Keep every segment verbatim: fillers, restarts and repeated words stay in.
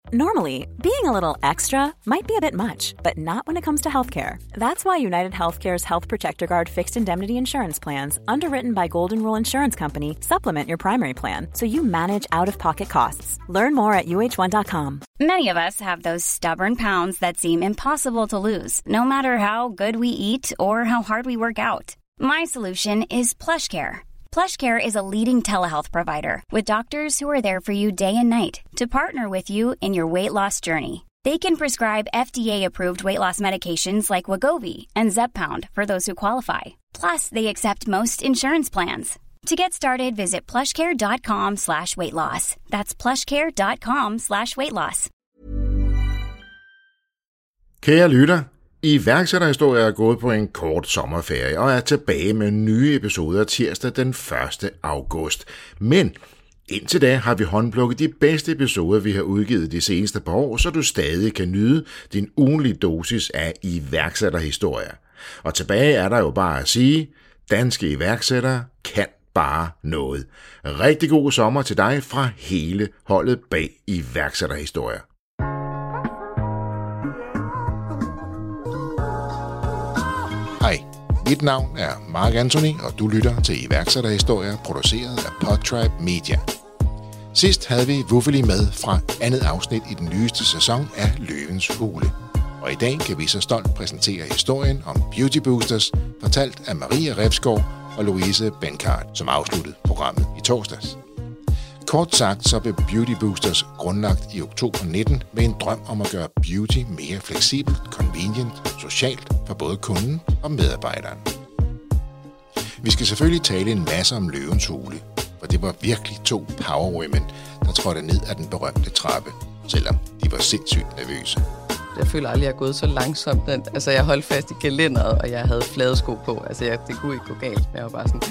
Normally, being a little extra might be a bit much, but not when it comes to healthcare. That's why United Healthcare's Health Protector Guard fixed indemnity insurance plans, underwritten by Golden Rule Insurance Company, supplement your primary plan so you manage out-of-pocket costs. Learn more at U H one dot com. Many of us have those stubborn pounds that seem impossible to lose, no matter how good we eat or how hard we work out. My solution is PlushCare. PlushCare is a leading telehealth provider with doctors who are there for you day and night to partner with you in your weight loss journey. They can prescribe F D A-approved weight loss medications like Wegovy and Zepbound for those who qualify. Plus, they accept most insurance plans. To get started, visit plushcare.com slash weight loss. That's plushcare.com slash weight loss. Kære lytter, iværksætterhistorier er gået på en kort sommerferie og er tilbage med nye episoder tirsdag den første august. Men indtil da har vi håndplukket de bedste episoder, vi har udgivet de seneste par år, så du stadig kan nyde din ugenlige dosis af iværksætterhistorier. Og tilbage er der jo bare at sige, danske iværksættere kan bare noget. Rigtig god sommer til dig fra hele holdet bag iværksætterhistorier. Hej, mit navn er Mark Anthony, og du lytter til iværksætterhistorier produceret af Podtribe Media. Sidst havde vi Wuffeli med fra andet afsnit i den nyeste sæson af Løvens Hule. Og i dag kan vi så stolt præsentere historien om Beauty Boosters, fortalt af Maria Revsgaard og Louise Benkart, som afsluttede programmet i torsdags. Kort sagt så blev Beauty Boosters grundlagt i oktober nitten med en drøm om at gøre beauty mere fleksibelt, convenient, socialt for både kunden og medarbejderen. Vi skal selvfølgelig tale en masse om Løvens Hule, for det var virkelig to power women, der trådte ned ad den berømte trappe, selvom de var sindssygt nervøse. Jeg føler aldrig, at jeg er gået så langsomt. Altså, jeg holdt fast i gelænderet, og jeg havde flade sko på. Altså, jeg, det kunne ikke gå galt, men jeg var bare sådan...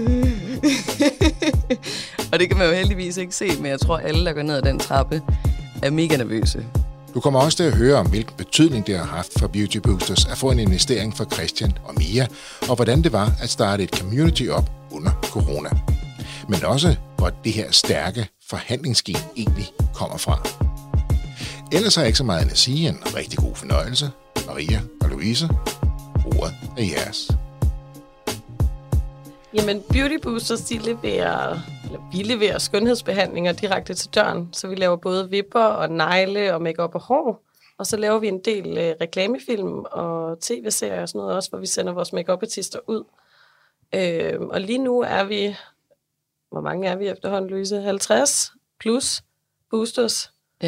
Og det kan man jo heldigvis ikke se, men jeg tror, alle, der går ned ad den trappe, er mega nervøse. Du kommer også til at høre om, hvilken betydning det har haft for Beauty Boosters at få en investering fra Christian og Mia, og hvordan det var at starte et community op under corona. Men også, hvor det her stærke forhandlingsgen egentlig kommer fra. Ellers har jeg ikke så meget end at sige. En rigtig god fornøjelse. Maria og Louise, ordet er jeres. Jamen, Beauty Boosters, de leverer, eller vi leverer skønhedsbehandlinger direkte til døren. Så vi laver både vipper og negle og makeup og hår. Og så laver vi en del øh, reklamefilm og tv-serier og sådan noget også, hvor vi sender vores make-up-artister ud. Øh, og lige nu er vi, hvor mange er vi efterhånden, Louise? halvtreds plus boosters. Ja.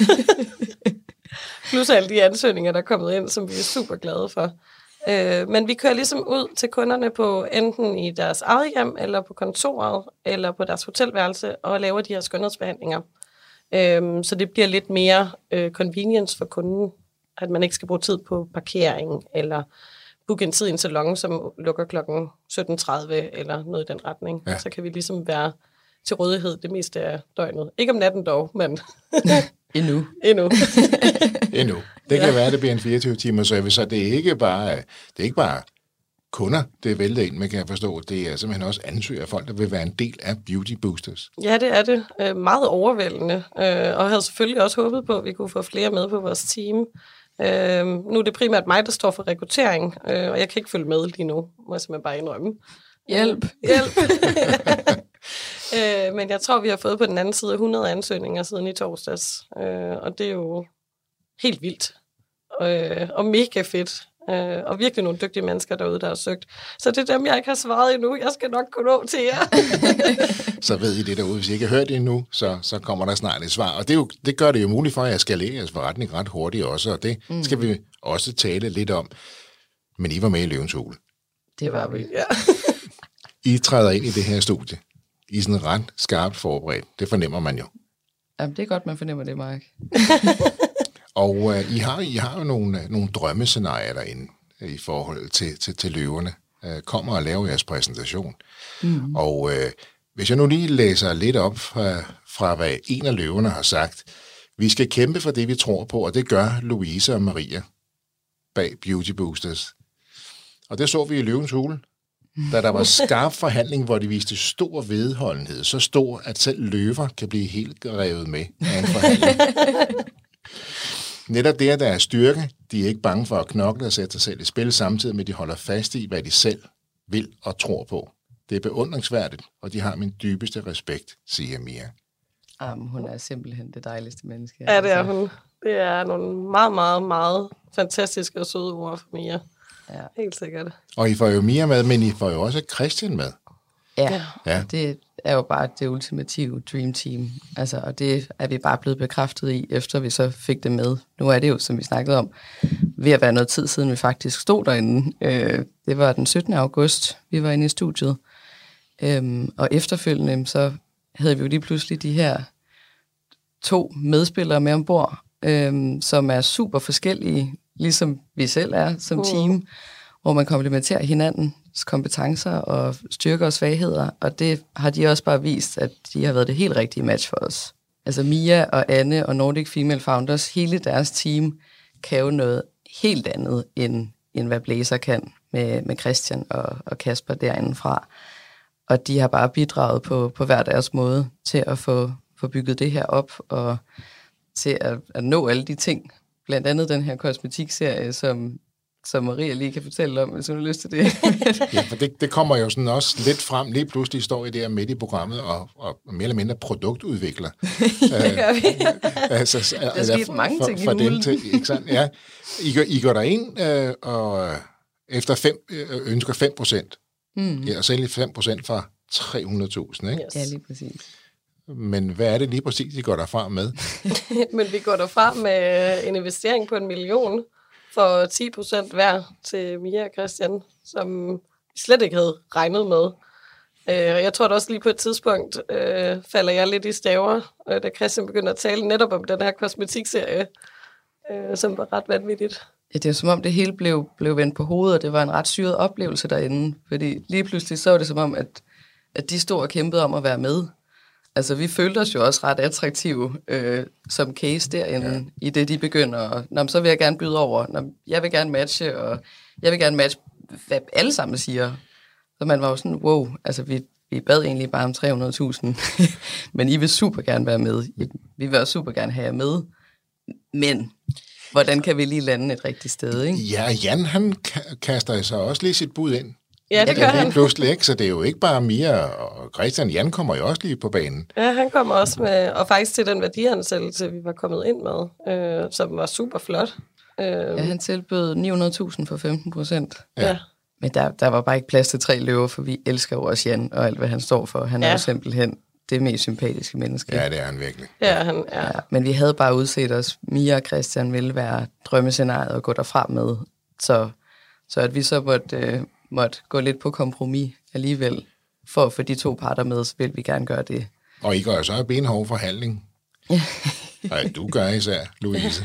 Plus alle de ansøgninger, der er kommet ind, som vi er super glade for. Øh, men vi kører ligesom ud til kunderne på enten i deres eget hjem, eller på kontoret, eller på deres hotelværelse, og laver de her skønhedsbehandlinger. Øh, så det bliver lidt mere øh, convenience for kunden, at man ikke skal bruge tid på parkering, eller booke en tid i en salon, som lukker klokken sytten tredive, eller noget i den retning. Ja. Så kan vi ligesom være til rådighed det meste af døgnet. Ikke om natten dog, men... Endnu. Endnu. Endnu. Det kan ja. være, det bliver en fireogtyve timer service, så det er ikke bare, det er ikke bare kunder, det er væltet ind, man kan forstå. Det er simpelthen også ansøger folk, der vil være en del af Beauty Boosters. Ja, det er det. Øh, meget overvældende. Øh, og havde selvfølgelig også håbet på, at vi kunne få flere med på vores team. Øh, nu er det primært mig, der står for rekruttering, øh, og jeg kan ikke følge med lige nu, må jeg simpelthen bare indrømme. Hjælp. Hjælp. øh, men jeg tror, vi har fået på den anden side hundrede ansøgninger siden i torsdags. Øh, og det er jo helt vildt. Øh, og mega fedt. Øh, og virkelig nogle dygtige mennesker derude, der har søgt. Så det er dem, jeg ikke har svaret endnu. Jeg skal nok kunne nå til jer. Så ved I det derude. Hvis I ikke har hørt det endnu, så, så kommer der snart et svar. Og det, er jo, det gør det jo muligt for, at jeg skal lægge jeres forretning ret hurtigt også. Og det mm. skal vi også tale lidt om. Men I var med i Løvens Hule. Det var vi, ja. I træder ind i det her studie. I er sådan ret skarpt forberedt. Det fornemmer man jo. Jamen, det er godt, man fornemmer det, Mark. Og uh, I, har, I har jo nogle, nogle drømmescenarier derinde uh, i forhold til, til, til løverne. Uh, kommer og laver jeres præsentation. Mm. Og uh, hvis jeg nu lige læser lidt op fra, fra, hvad en af løverne har sagt. Vi skal kæmpe for det, vi tror på, og det gør Louise og Maria bag Beauty Boosters. Og det så vi i Løvens Hule, da der var skarp forhandling, hvor de viste stor vedholdenhed. Så stor, at selv løver kan blive helt revet med af en forhandling. netop det er deres styrke. De er ikke bange for at knokle og sætte sig selv i spil, samtidig med, at de holder fast i, hvad de selv vil og tror på. Det er beundringsværdigt, og de har min dybeste respekt, siger Mia. Um, hun er simpelthen det dejligste menneske. Ja, det er hun. Det er nogle meget, meget, meget fantastiske og søde ord for Mia. Ja. Helt sikkert. Og I får jo Mia med, men I får jo også Christian med. Ja, ja. Det er jo bare det ultimative dream team. Altså, og det er vi bare blevet bekræftet i, efter vi så fik det med. Nu er det jo, som vi snakkede om, ved at være noget tid siden, vi faktisk stod derinde. Øh, det var den syttende august, vi var inde i studiet. Øhm, og efterfølgende, så havde vi jo lige pludselig de her to medspillere med ombord, øhm, som er super forskellige, ligesom vi selv er som uh. team, hvor man komplementerer hinandens kompetencer og styrker og svagheder, og det har de også bare vist, at de har været det helt rigtige match for os. Altså Mia og Anne og Nordic Female Founders, hele deres team, kan jo noget helt andet, end, end hvad Blæser kan med, med Christian og, og Kasper derindefra. Og de har bare bidraget på, på hver deres måde til at få, få bygget det her op, og til at, at nå alle de ting. Blandt andet den her kosmetikserie, som, som Maria lige kan fortælle om, hvis hun har lyst til det. Ja, for det, det kommer jo sådan også lidt frem. Lige pludselig står I der midt i programmet og, og mere eller mindre produktudvikler. Det gør vi. altså, der er sket for, mange ting for, i julen. Til, ikke sandt? Ja. I, går, I går derind øh, og efter fem, øh, ønsker fem procent. Mm. Ja, og sælge fem procent fra tre hundrede tusind, ikke? Yes. Ja, lige præcis. Men hvad er det lige præcis, I går derfra med? Men vi går derfra med en investering på en million for ti procent hver til Mia og Christian, som vi slet ikke havde regnet med. Jeg tror da også lige på et tidspunkt øh, falder jeg lidt i staver, da Christian begynder at tale netop om den her kosmetikserie, øh, som var ret vanvittigt. Ja, det er som om det hele blev, blev vendt på hovedet, og det var en ret syret oplevelse derinde, fordi lige pludselig så var det som om, at, at de stod og kæmpede om at være med. Altså, vi følte os jo også ret attraktive øh, som case derinde, ja. I det, de begynder. Og, nå, så vil jeg gerne byde over. Nå, jeg vil gerne matche, og jeg vil gerne matche, hvad alle sammen siger. Så man var jo sådan, wow, altså vi, vi bad egentlig bare om tre hundrede tusind, men I vil super gerne være med. Vi vil også super gerne have jer med. Men hvordan kan vi lige lande et rigtigt sted, ikke? Ja, Jan, han kaster sig også lige sit bud ind. Ja, det gør han. Pludselig ikke, så det er jo ikke bare Mia og Christian. Jan kommer jo også lige på banen. Ja, han kommer også med, og faktisk til den værdiansættelse, vi var kommet ind med, øh, som var super flot. Øh, ja, han tilbød ni hundrede tusind for femten procent. Ja. Men der, der var bare ikke plads til tre løver, for vi elsker jo også Jan og alt, hvad han står for. Han ja. Er jo simpelthen det mest sympatiske menneske. Ja, det er han virkelig. Ja, han er. Ja, men vi havde bare udset os, Mia og Christian ville være drømmescenariet og gå derfra med. Så, så at vi så måtte... Øh, måtte gå lidt på kompromis alligevel, for at få de to parter med, så vil vi gerne gøre det. Og I gør jo så en benhård forhandling. Nej, du gør især, Louise.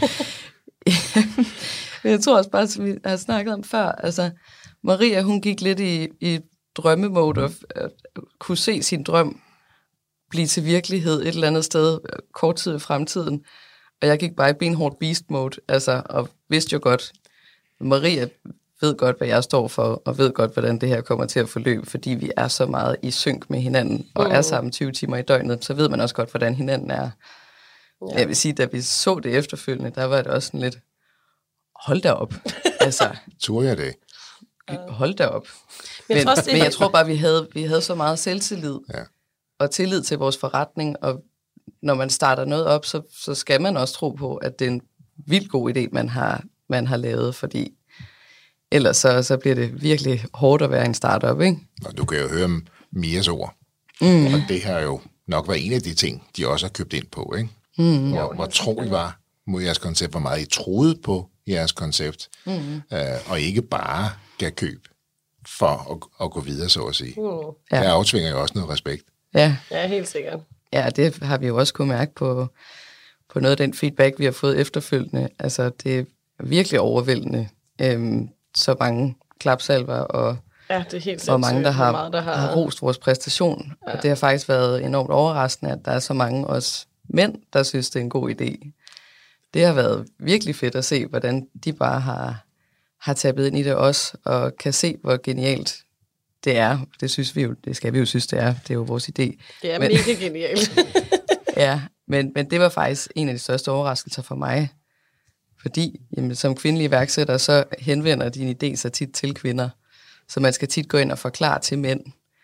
Jeg tror også bare, som vi har snakket om før, altså Maria, hun gik lidt i, i drømmemode og uh, kunne se sin drøm blive til virkelighed et eller andet sted kort tid i fremtiden. Og jeg gik bare i benhårdt beast mode, altså, og vidste jo godt, Maria ved godt, hvad jeg står for, og ved godt, hvordan det her kommer til at forløbe, fordi vi er så meget i synk med hinanden, og mm. er sammen tyve timer i døgnet, så ved man også godt, hvordan hinanden er. Ja. Jeg vil sige, da vi så det efterfølgende, der var det også sådan lidt, hold da op. Altså, tror jeg det? Hold da op. Men, men, men jeg tror bare, vi havde, vi havde så meget selvtillid, ja. Og tillid til vores forretning, og når man starter noget op, så, så skal man også tro på, at det er en vildt god idé, man har, man har lavet, fordi ellers så, så bliver det virkelig hårdt at være en startup, ikke? Og du kan jo høre Mias ord. Mm. Og det har jo nok været en af de ting, de også har købt ind på, ikke? Mm. Hvor, hvor tro I var mod jeres koncept, hvor meget I troede på jeres koncept, mm. øh, og ikke bare gav køb for at, at gå videre, så at sige. Mm. Ja. Der aftvinger jo også noget respekt. Ja. Ja, helt sikkert. Ja, det har vi jo også kunne mærke på, på noget af den feedback, vi har fået efterfølgende. Altså, det er virkelig overvældende. Øhm, så mange klapsalver og, ja, det er helt og mange, der har, meget, der har... har rost vores præstation. Ja. Og det har faktisk været enormt overraskende, at der er så mange også mænd, der synes, det er en god idé. Det har været virkelig fedt at se, hvordan de bare har, har tabet ind i det også, og kan se, hvor genialt det er. Det synes vi jo, det skal vi jo synes, det er. Det er jo vores idé. Det er men, mega genialt. ja, men, men det var faktisk en af de største overraskelser for mig. Fordi jamen, som kvindelig iværksætter, så henvender din idé sig tit til kvinder. Så man skal tit gå ind og forklare til mænd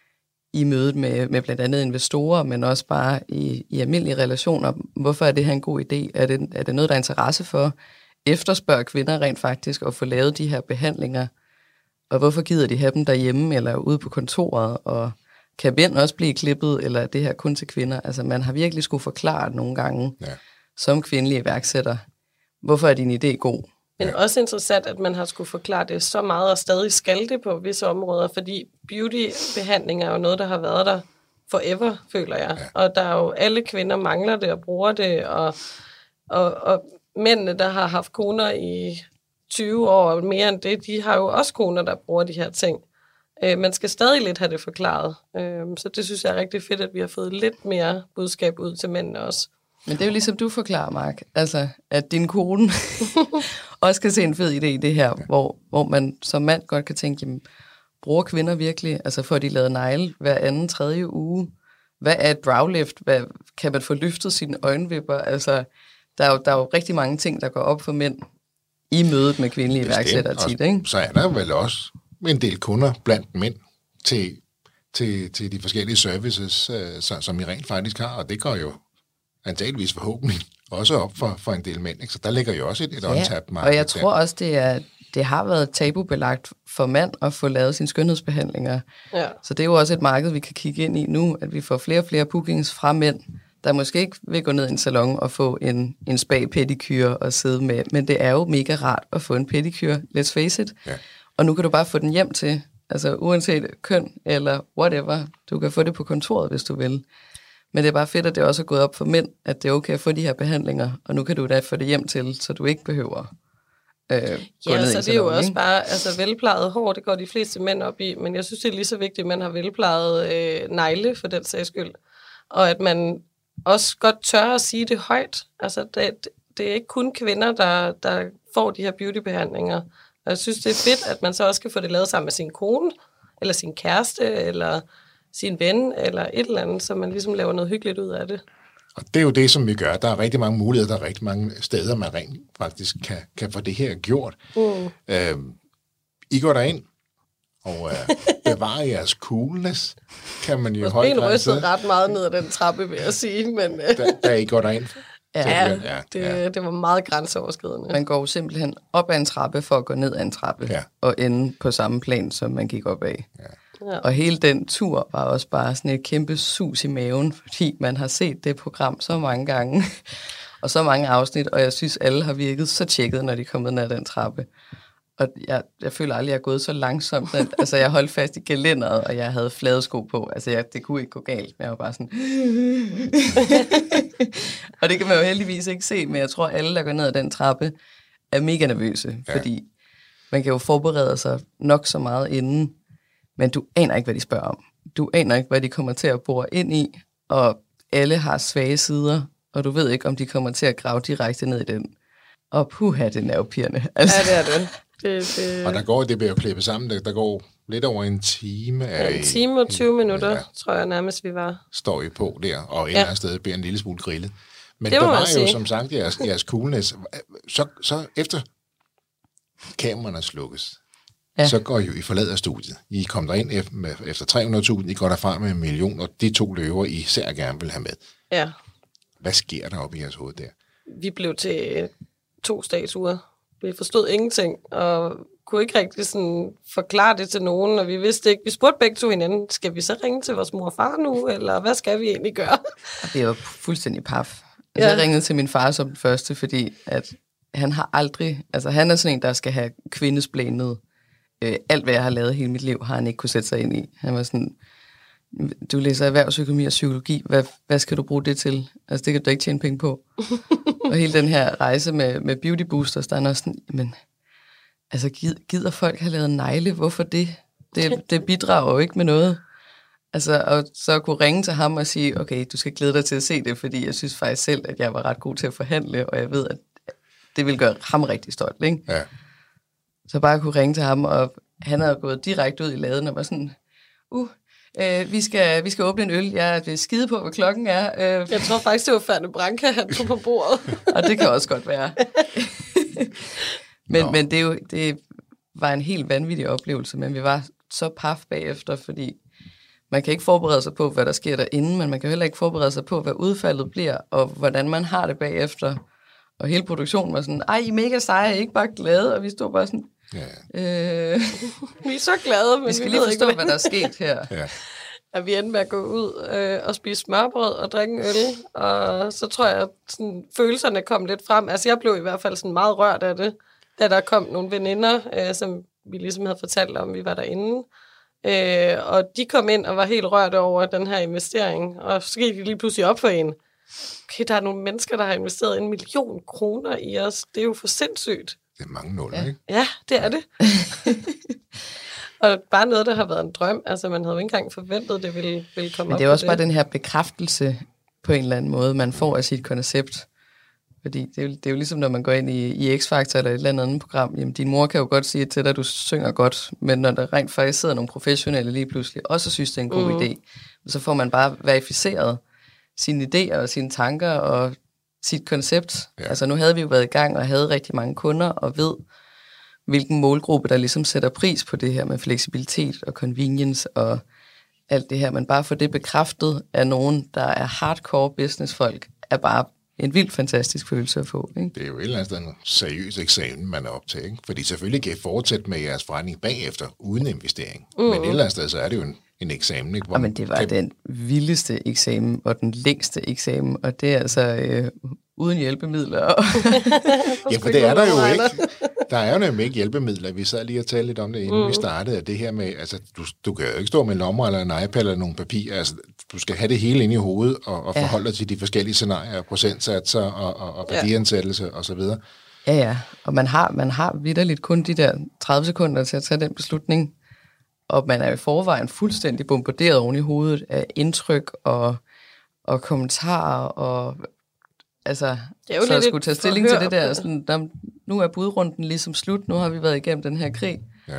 i mødet med, med blandt andet investorer, men også bare i, i almindelige relationer. Hvorfor er det her en god idé? Er det, er det noget, der er interesse for? Efterspørger kvinder rent faktisk at få lavet de her behandlinger? Og hvorfor gider de have dem derhjemme eller ude på kontoret? Og kan mænd også blive klippet, eller er det her kun til kvinder? Altså man har virkelig skulle forklare nogle gange, ja. Som kvindelig iværksætter, hvorfor er din idé god? Men ja. Også interessant, at man har skulle forklare det så meget, og stadig skal det på visse områder, fordi beautybehandling er jo noget, der har været der forever, føler jeg. Ja. Og der er jo alle kvinder mangler det og bruger det, og, og, og mændene, der har haft koner i tyve år og mere end det, de har jo også koner, der bruger de her ting. Øh, man skal stadig lidt have det forklaret. Øh, så det synes jeg er rigtig fedt, at vi har fået lidt mere budskab ud til mændene også. Men det er jo ligesom du forklarer, Mark, altså at din kone også kan se en fed idé i det her, hvor, hvor man som mand godt kan tænke, jamen, bruger kvinder virkelig, altså får de lavet negle hver anden, tredje uge? Hvad er et browlift? Hvad, kan man få løftet sine øjenvipper? Altså, der er, jo, der er jo rigtig mange ting, der går op for mænd i mødet med kvindelige iværksættere tit, ikke? Så er der vel også en del kunder blandt mænd til, til, til de forskellige services, øh, som I rent faktisk har, og det går jo antageligvis forhåbentlig også op for, for en del mænd, ikke? Så der ligger jo også et, et ja, untapped marked. Og jeg tror også, det, er, det har været tabubelagt for mand at få lavet sine skønhedsbehandlinger. Ja. Så det er jo også et marked, vi kan kigge ind i nu, at vi får flere og flere bookings fra mænd, der måske ikke vil gå ned i en salon og få en, en spa-pedikyre og sidde med. Men det er jo mega rart at få en pedikyre, let's face it. Ja. Og nu kan du bare få den hjem til, altså uanset køn eller whatever. Du kan få det på kontoret, hvis du vil. Men det er bare fedt, at det også er gået op for mænd, at det er okay at få de her behandlinger, og nu kan du da få det hjem til, så du ikke behøver øh, gå ja, ned så i det er jo også ikke? bare, altså velplejet hår, det går de fleste mænd op i, men jeg synes, det er lige så vigtigt, at man har velplejet øh, negle for den sags skyld, og at man også godt tør at sige det højt. Altså, det, det er ikke kun kvinder, der, der får de her beautybehandlinger, og jeg synes, det er fedt, at man så også kan få det lavet sammen med sin kone, eller sin kæreste, eller sin ven, eller et eller andet, så man ligesom laver noget hyggeligt ud af det. Og det er jo det, som vi gør. Der er rigtig mange muligheder, der er rigtig mange steder, man rent faktisk kan, kan få det her gjort. Mm. Øh, I går derind og øh, bevarer jeres coolness, kan man jo højt grænse. Vores ben rystede ret meget ned ad den trappe, vil jeg sige. Men, da, da I går derind. Ja, ja, det, ja, det var meget grænseoverskridende. Man går simpelthen op ad en trappe for at gå ned ad en trappe, ja. Og ende på samme plan, som man gik op af. Ja. Ja. Og hele den tur var også bare sådan et kæmpe sus i maven, fordi man har set det program så mange gange, og så mange afsnit, og jeg synes, alle har virket så tjekket, når de er kommet ned ad den trappe. Og jeg, jeg føler aldrig, at jeg er gået så langsomt. At, altså, jeg holdt fast i gelænderet, og jeg havde flade sko på. Altså, jeg, det kunne ikke gå galt, men jeg var bare sådan... Og det kan man jo heldigvis ikke se, men jeg tror, at alle, der går ned ad den trappe, er mega nervøse, ja. Fordi man kan jo forberede sig nok så meget inden, men du aner ikke, hvad de spørger om. Du aner ikke, hvad de kommer til at bore ind i, og alle har svage sider, og du ved ikke, om de kommer til at grave direkte ned i den. Og puha, det er nervepirrende. Altså. Ja, det er det. det, det... Og der går, det bliver jo klippet sammen, der, der går lidt over en time. Ja, en time og tyve minutter, ja, tror jeg nærmest, vi var. Står I på der, og et eller andet sted bliver en lille smule grillet. Men der var jo sige. Som sagt jeres, jeres coolness. Så, så efter kameraerne slukkes, ja. Så går I jo, I forlader studiet. I kommer derind efter, efter tre hundrede tusind, I går derfra med en million, og de to løver, I især gerne vil have med. Ja. Hvad sker der oppe i jeres hoved der? Vi blev til to statuer. Vi forstod ingenting, og kunne ikke rigtig sådan forklare det til nogen, og vi vidste ikke. Vi spurgte begge to hinanden, skal vi så ringe til vores mor og far nu, eller hvad skal vi egentlig gøre? Det var fuldstændig paf. Altså, ja. Jeg ringede til min far som den første, fordi at han har aldrig, altså han er sådan en, der skal have kvindesblænet. Øh, alt, hvad jeg har lavet hele mit liv, har han ikke kunne sætte sig ind i. Han var sådan, du læser erhvervsøkonomi og psykologi, hvad, hvad skal du bruge det til? Altså, det kan du ikke tjene penge på. Og hele den her rejse med, med beauty boosters, der er også sådan, men altså, gider folk have lavet negle? Hvorfor det? Det, det bidrager jo ikke med noget. Altså, og så kunne ringe til ham og sige, okay, du skal glæde dig til at se det, fordi jeg synes faktisk selv, at jeg var ret god til at forhandle, og jeg ved, at det vil gøre ham rigtig stolt, ikke? Ja. Så bare kunne ringe til ham, og han havde gået direkte ud i laden og var sådan, uh, øh, vi, skal, vi skal åbne en øl, jeg vil skide på, hvad klokken er. Øh. Jeg tror faktisk, det var Ferne Branca, han tog på bordet. Og det kan også godt være. men, men det, er jo, det var en helt vanvittig oplevelse, men vi var så paf bagefter, fordi man kan ikke forberede sig på, hvad der sker derinde, men man kan heller ikke forberede sig på, hvad udfaldet bliver, og hvordan man har det bagefter. Og hele produktionen var sådan, ej, I er mega seje, ikke bare glade, og vi stod bare sådan, ja. øh, vi er så glade, men vi skal vi lige ved forstå, ikke, hvad der er sket her. Ja. At vi endte med at gå ud øh, og spise smørbrød og drikke en øl, og så tror jeg, at sådan, følelserne kom lidt frem. Altså, jeg blev i hvert fald sådan meget rørt af det, da der kom nogle veninder, øh, som vi ligesom havde fortalt om, vi var derinde. Øh, og de kom ind og var helt rørt over den her investering, og så gik de lige pludselig op for en. Okay, der er nogle mennesker, der har investeret en million kroner i os. Det er jo for sindssygt. Det er mange nuller, ja. ikke? Ja, det er det. Og bare noget, der har været en drøm. Altså, man havde jo ikke engang forventet, det ville, ville komme Men op. det er også det. bare den her bekræftelse på en eller anden måde, man får af sit koncept. Fordi det er, jo, det er jo ligesom, når man går ind i, i X-Factor eller et eller andet andet program. Jamen, din mor kan jo godt sige til dig, at du synger godt, men når der rent faktisk sidder nogle professionelle lige pludselig, også synes, det er en god mm. idé, så får man bare verificeret sine idéer og sine tanker og sit koncept. Ja. Altså, nu havde vi jo været i gang og havde rigtig mange kunder og ved, hvilken målgruppe, der ligesom sætter pris på det her med fleksibilitet og convenience og alt det her. Men bare få det bekræftet af nogen, der er hardcore businessfolk, er bare en vildt fantastisk følelse at få. Ikke? Det er jo et eller andet en seriøs eksamen, man er op til. Ikke? Fordi selvfølgelig kan I fortsætte med jeres forretning bagefter, uden investering. Mm. Men et eller andet sted, så er det jo en, en eksamen. Ikke? Hvor men det var kan... den vildeste eksamen, og den længste eksamen, og det er altså øh, uden hjælpemidler. Ja, for det er der jo ikke. Der er jo nemlig ikke hjælpemidler. Vi sad lige og talte lidt om det, inden mm. vi startede, at det her med, altså, du, du kan jo ikke stå med en lommer eller en iPad eller nogle papir. Altså, du skal have det hele inde i hovedet og, og forholde dig ja. til de forskellige scenarier, procentsatser og, og, og værdiansættelse ja. og så videre. Ja, ja. Og man har, man har vitterligt kun de der tredive sekunder til at tage den beslutning, og man er i forvejen fuldstændig bombarderet oven i hovedet af indtryk og, og kommentarer og altså, så jeg skulle tage stilling til det der, sådan, nu er budrunden ligesom slut, nu har vi været igennem den her krig. Ja.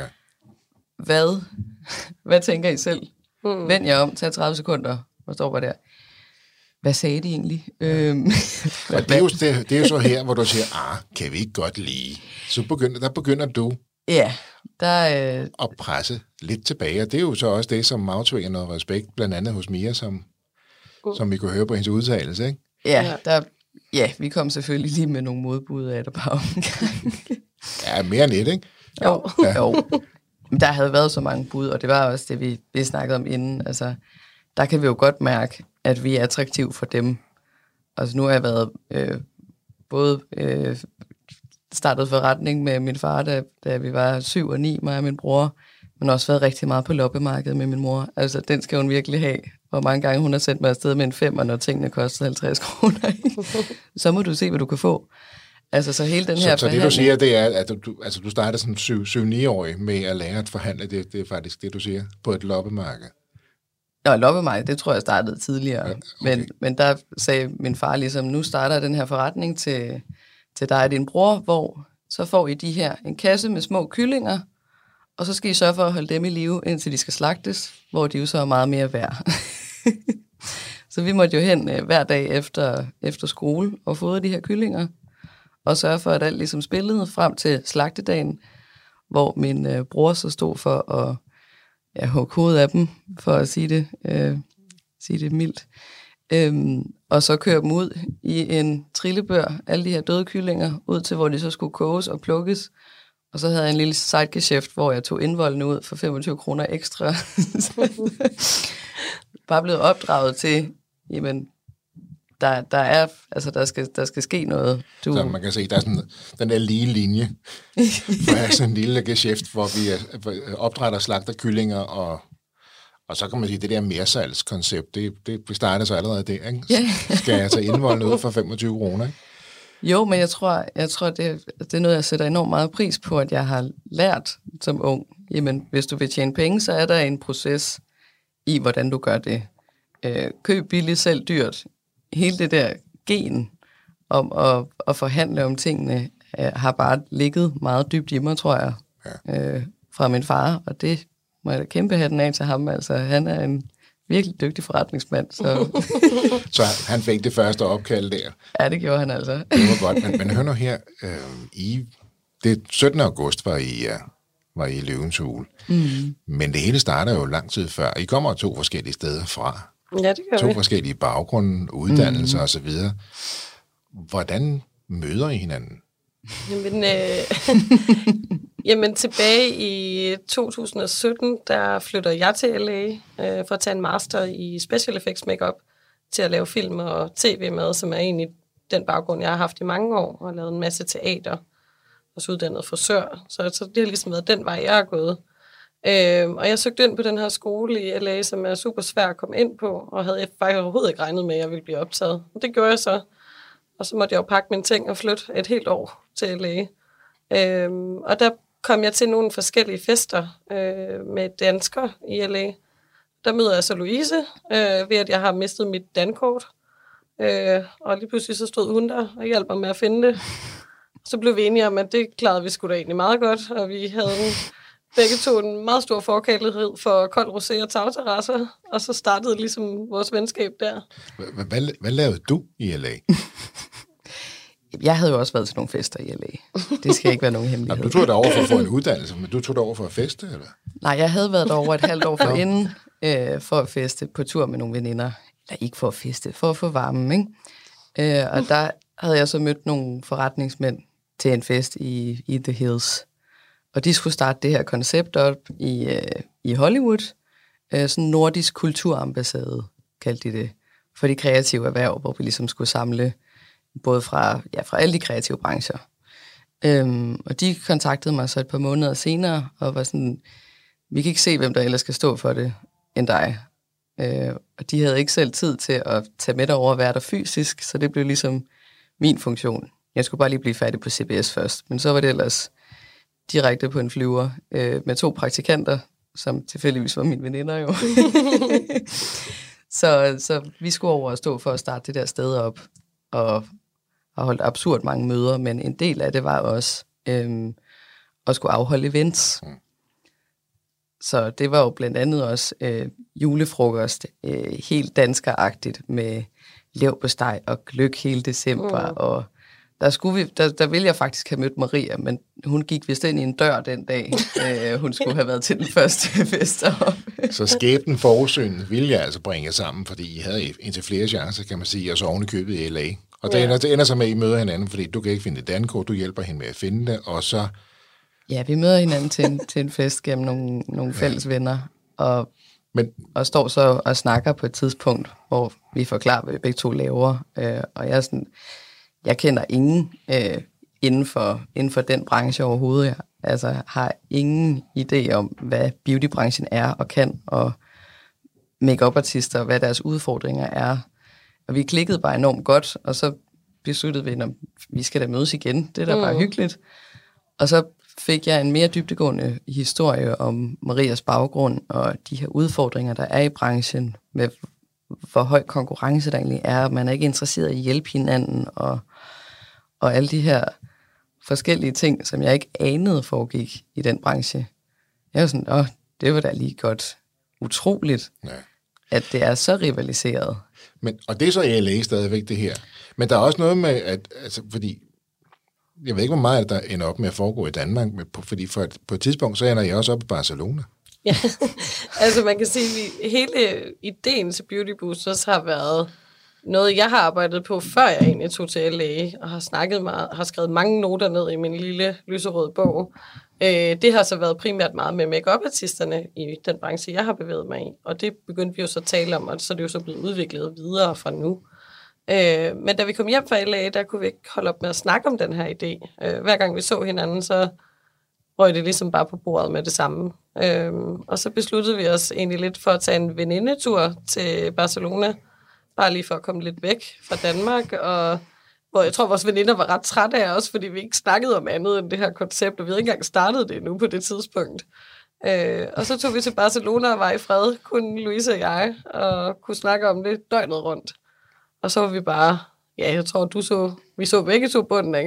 Hvad? Hvad tænker I selv? Mm. Vend jer om, tag tredive sekunder, og står bare der. Hvad sagde de egentlig? Ja. Øhm, og det er, jo, det, det er jo så her, hvor du siger, ah, kan vi ikke godt lide? Så begynder, der begynder du ja, der, øh... at presse lidt tilbage, og det er jo så også det, som aftvinger noget respekt, blandt andet hos Mia, som, mm. som vi kunne høre på hendes udtalelse, ikke? Ja, der Ja, vi kom selvfølgelig lige med nogle modbud af det på omgang. Ja, mere end et, ikke? Jo, ja. jo. Men der havde været så mange bud, og det var også det, vi, vi snakkede om inden. Altså, der kan vi jo godt mærke, at vi er attraktive for dem. Altså, nu har jeg været øh, både øh, startet forretning med min far, da, da vi var syv og ni, mig og min bror, men også været rigtig meget på loppemarkedet med min mor. Altså, den skal hun virkelig have. Hvor mange gange hun har sendt mig afsted med en femmer, når tingene koster halvtreds kroner. Så må du se, hvad du kan få. Altså, så hele den her så, så det, du siger, det er, at du, altså, du starter som syv ni årig med at lære at forhandle. Det, det er faktisk det, du siger, på et loppemarked. Nå, loppemarked, det tror jeg startede tidligere. Ja, okay. men, men der sagde min far ligesom, nu starter den her forretning til, til dig og din bror, hvor så får I de her, en kasse med små kyllinger, og så skal I sørge for at holde dem i live, indtil de skal slagtes, hvor de jo så er meget mere værd. Så vi måtte jo hen øh, hver dag efter, efter skole og fodre de her kyllinger, og sørge for, at alt ligesom spillede frem til slagtedagen, hvor min øh, bror så stod for at ja, hugge hovedet af dem, for at sige det, øh, sige det mildt. Øhm, og så køre dem ud i en trillebør, alle de her døde kyllinger, ud til, hvor de så skulle koges og plukkes. Og så havde jeg en lille sidegeschæft, hvor jeg tog indvoldene ud for femogtyve kroner ekstra. Bare blevet opdraget til, jamen, der, der, er, altså, der, skal, der skal ske noget. Du... Så man kan se, der er sådan den der lige linje. Der er sådan en lille geschæft, hvor vi opdrætter slagter kyllinger, og, og så kan man sige, det der mersalgskoncept, det, det starter så allerede der, ikke? Yeah. Skal jeg tage indvoldene ud for femogtyve kroner, ikke? Jo, men jeg tror, jeg tror det, det er noget, jeg sætter enormt meget pris på, at jeg har lært som ung. Jamen, hvis du vil tjene penge, så er der en proces i, hvordan du gør det. Øh, køb billigt, selv dyrt. Hele det der gen om at, at forhandle om tingene, øh, har bare ligget meget dybt i mig, tror jeg, ja. øh, fra min far. Og det må jeg da kæmpe hatten af til ham. Altså, han er en virkelig dygtig forretningsmand. Så, så han fik det første opkald der. Ja, det gjorde han altså. Det var godt, men, men hør nu her, øh, I, det syttende august var I, uh, var I Løvens Hule, mm. men det hele starter jo lang tid før. I kommer to forskellige steder fra. Ja, det gør To vi. forskellige baggrunde, uddannelser mm. osv. Hvordan møder I hinanden? Jamen, øh, jamen tilbage i to tusind og sytten, der flytter jeg til L A øh, for at tage en master i special effects makeup til at lave film og tv med, som er egentlig den baggrund, jeg har haft i mange år, og lavet en masse teater, og så uddannet frisør. Så, så det har ligesom været den vej, jeg er gået. Øh, og jeg søgte ind på den her skole i L A, som er super svær at komme ind på, og havde faktisk overhovedet ikke regnet med, at jeg ville blive optaget. Og det gjorde jeg så. Og så måtte jeg jo pakke mine ting og flytte et helt år til L A. Øhm, og der kom jeg til nogle forskellige fester øh, med danskere i L A. Der møder jeg så Louise, øh, ved at jeg har mistet mit dankort. Øh, og lige pludselig så stod hun der og hjalp mig med at finde det. Så blev vi enige om, at det klarede vi sgu da egentlig meget godt. Og vi havde en, begge to en meget stor forkærlighed for kold rosé og tagterrasser. Og så startede ligesom vores venskab der. Hvad, hvad, hvad lavede du i L A? Jeg havde jo også været til nogle fester i L A. Det skal ikke være nogen hemmelighed. Jamen, du tog derover for at få en uddannelse, men du tog derover for at feste, eller? Nej, jeg havde været derover et halvt år forinden øh, for at feste på tur med nogle veninder. Eller ikke for at feste, for at få varmen, ikke? Øh, og der havde jeg så mødt nogle forretningsmænd til en fest i, i The Hills. Og de skulle starte det her koncept op i, øh, i Hollywood. Øh, sådan en nordisk kulturambassade, kaldte de det, for de kreative erhverv, hvor vi ligesom skulle samle både fra, ja, fra alle de kreative brancher. Øhm, og de kontaktede mig så et par måneder senere, og var sådan, vi kan ikke se, hvem der ellers skal stå for det, end dig. Øh, og de havde ikke selv tid til at tage med derover og være der fysisk, så det blev ligesom min funktion. Jeg skulle bare lige blive færdig på C B S først, men så var det ellers direkte på en flyver øh, med to praktikanter, som tilfældigvis var mine veninder jo. så, så vi skulle over og stå for at starte det der sted op, og har holdt absurd mange møder, men en del af det var også øhm, at skulle afholde events. Mm. Så det var jo blandt andet også øh, julefrokost, øh, helt danskeragtigt, med leverpostej og gløgg hele december, mm. og der, skulle vi, der, der ville jeg faktisk have mødt Maria, men hun gik vist ind i en dør den dag, øh, hun skulle have været til den første fest deroppe. Så skæbnen forårsøgnen ville jeg altså bringe sammen, fordi I havde indtil flere chancer, kan man sige, og så oven i købet i L A. Og det, ja. ender, det ender så med, at I møder hinanden, fordi du kan ikke finde det dankort, du hjælper hende med at finde det, og så... Ja, vi møder hinanden til en, til en fest gennem nogle, nogle fælles ja. venner, og, Men... og står så og snakker på et tidspunkt, hvor vi forklarer, hvad vi begge to laver, øh, og jeg er sådan... Jeg kender ingen øh, inden, for, inden for den branche overhovedet. Jeg altså, har ingen idé om, hvad beautybranchen er og kan, og make-up-artister, hvad deres udfordringer er. Og vi klikkede bare enormt godt, og så besluttede vi, at vi skal da mødes igen. Det er da mm. bare hyggeligt. Og så fik jeg en mere dybdegående historie om Marias baggrund, og de her udfordringer, der er i branchen, med hvor høj konkurrence der egentlig er, man er ikke interesseret i at hjælpe hinanden, og, og alle de her forskellige ting, som jeg ikke anede foregik i den branche. Jeg var sådan, åh, det var da lige godt utroligt, ja. At det er så rivaliseret. Men, og det er så i L A stadigvæk det her. Men der er også noget med, at, altså, fordi, jeg ved ikke, hvor meget der ender op med at foregå i Danmark, fordi for et, på et tidspunkt, så ender jeg også op i Barcelona. Ja, altså man kan sige, at hele ideen til Beauty Boosters har været noget, jeg har arbejdet på, før jeg egentlig tog til L A, og har snakket meget, har skrevet mange noter ned i min lille lyserøde bog. Øh, det har så været primært meget med make-up-artisterne i den branche, jeg har bevæget mig i, og det begyndte vi jo så at tale om, og så er det jo så blevet udviklet videre fra nu. Øh, men da vi kom hjem fra L A, der kunne vi ikke holde op med at snakke om den her idé. Øh, hver gang vi så hinanden, så røg det ligesom bare på bordet med det samme. Øhm, og så besluttede vi os egentlig lidt for at tage en venindetur til Barcelona, bare lige for at komme lidt væk fra Danmark, og hvor jeg tror, vores veninder var ret trætte af os, fordi vi ikke snakkede om andet end det her koncept, og vi havde ikke engang startet det endnu på det tidspunkt. Øh, og så tog vi til Barcelona og var i fred, kun Louise og jeg, og kunne snakke om det døgnet rundt. Og så var vi bare, ja, jeg tror, du så, vi så begge to bunden, ikke?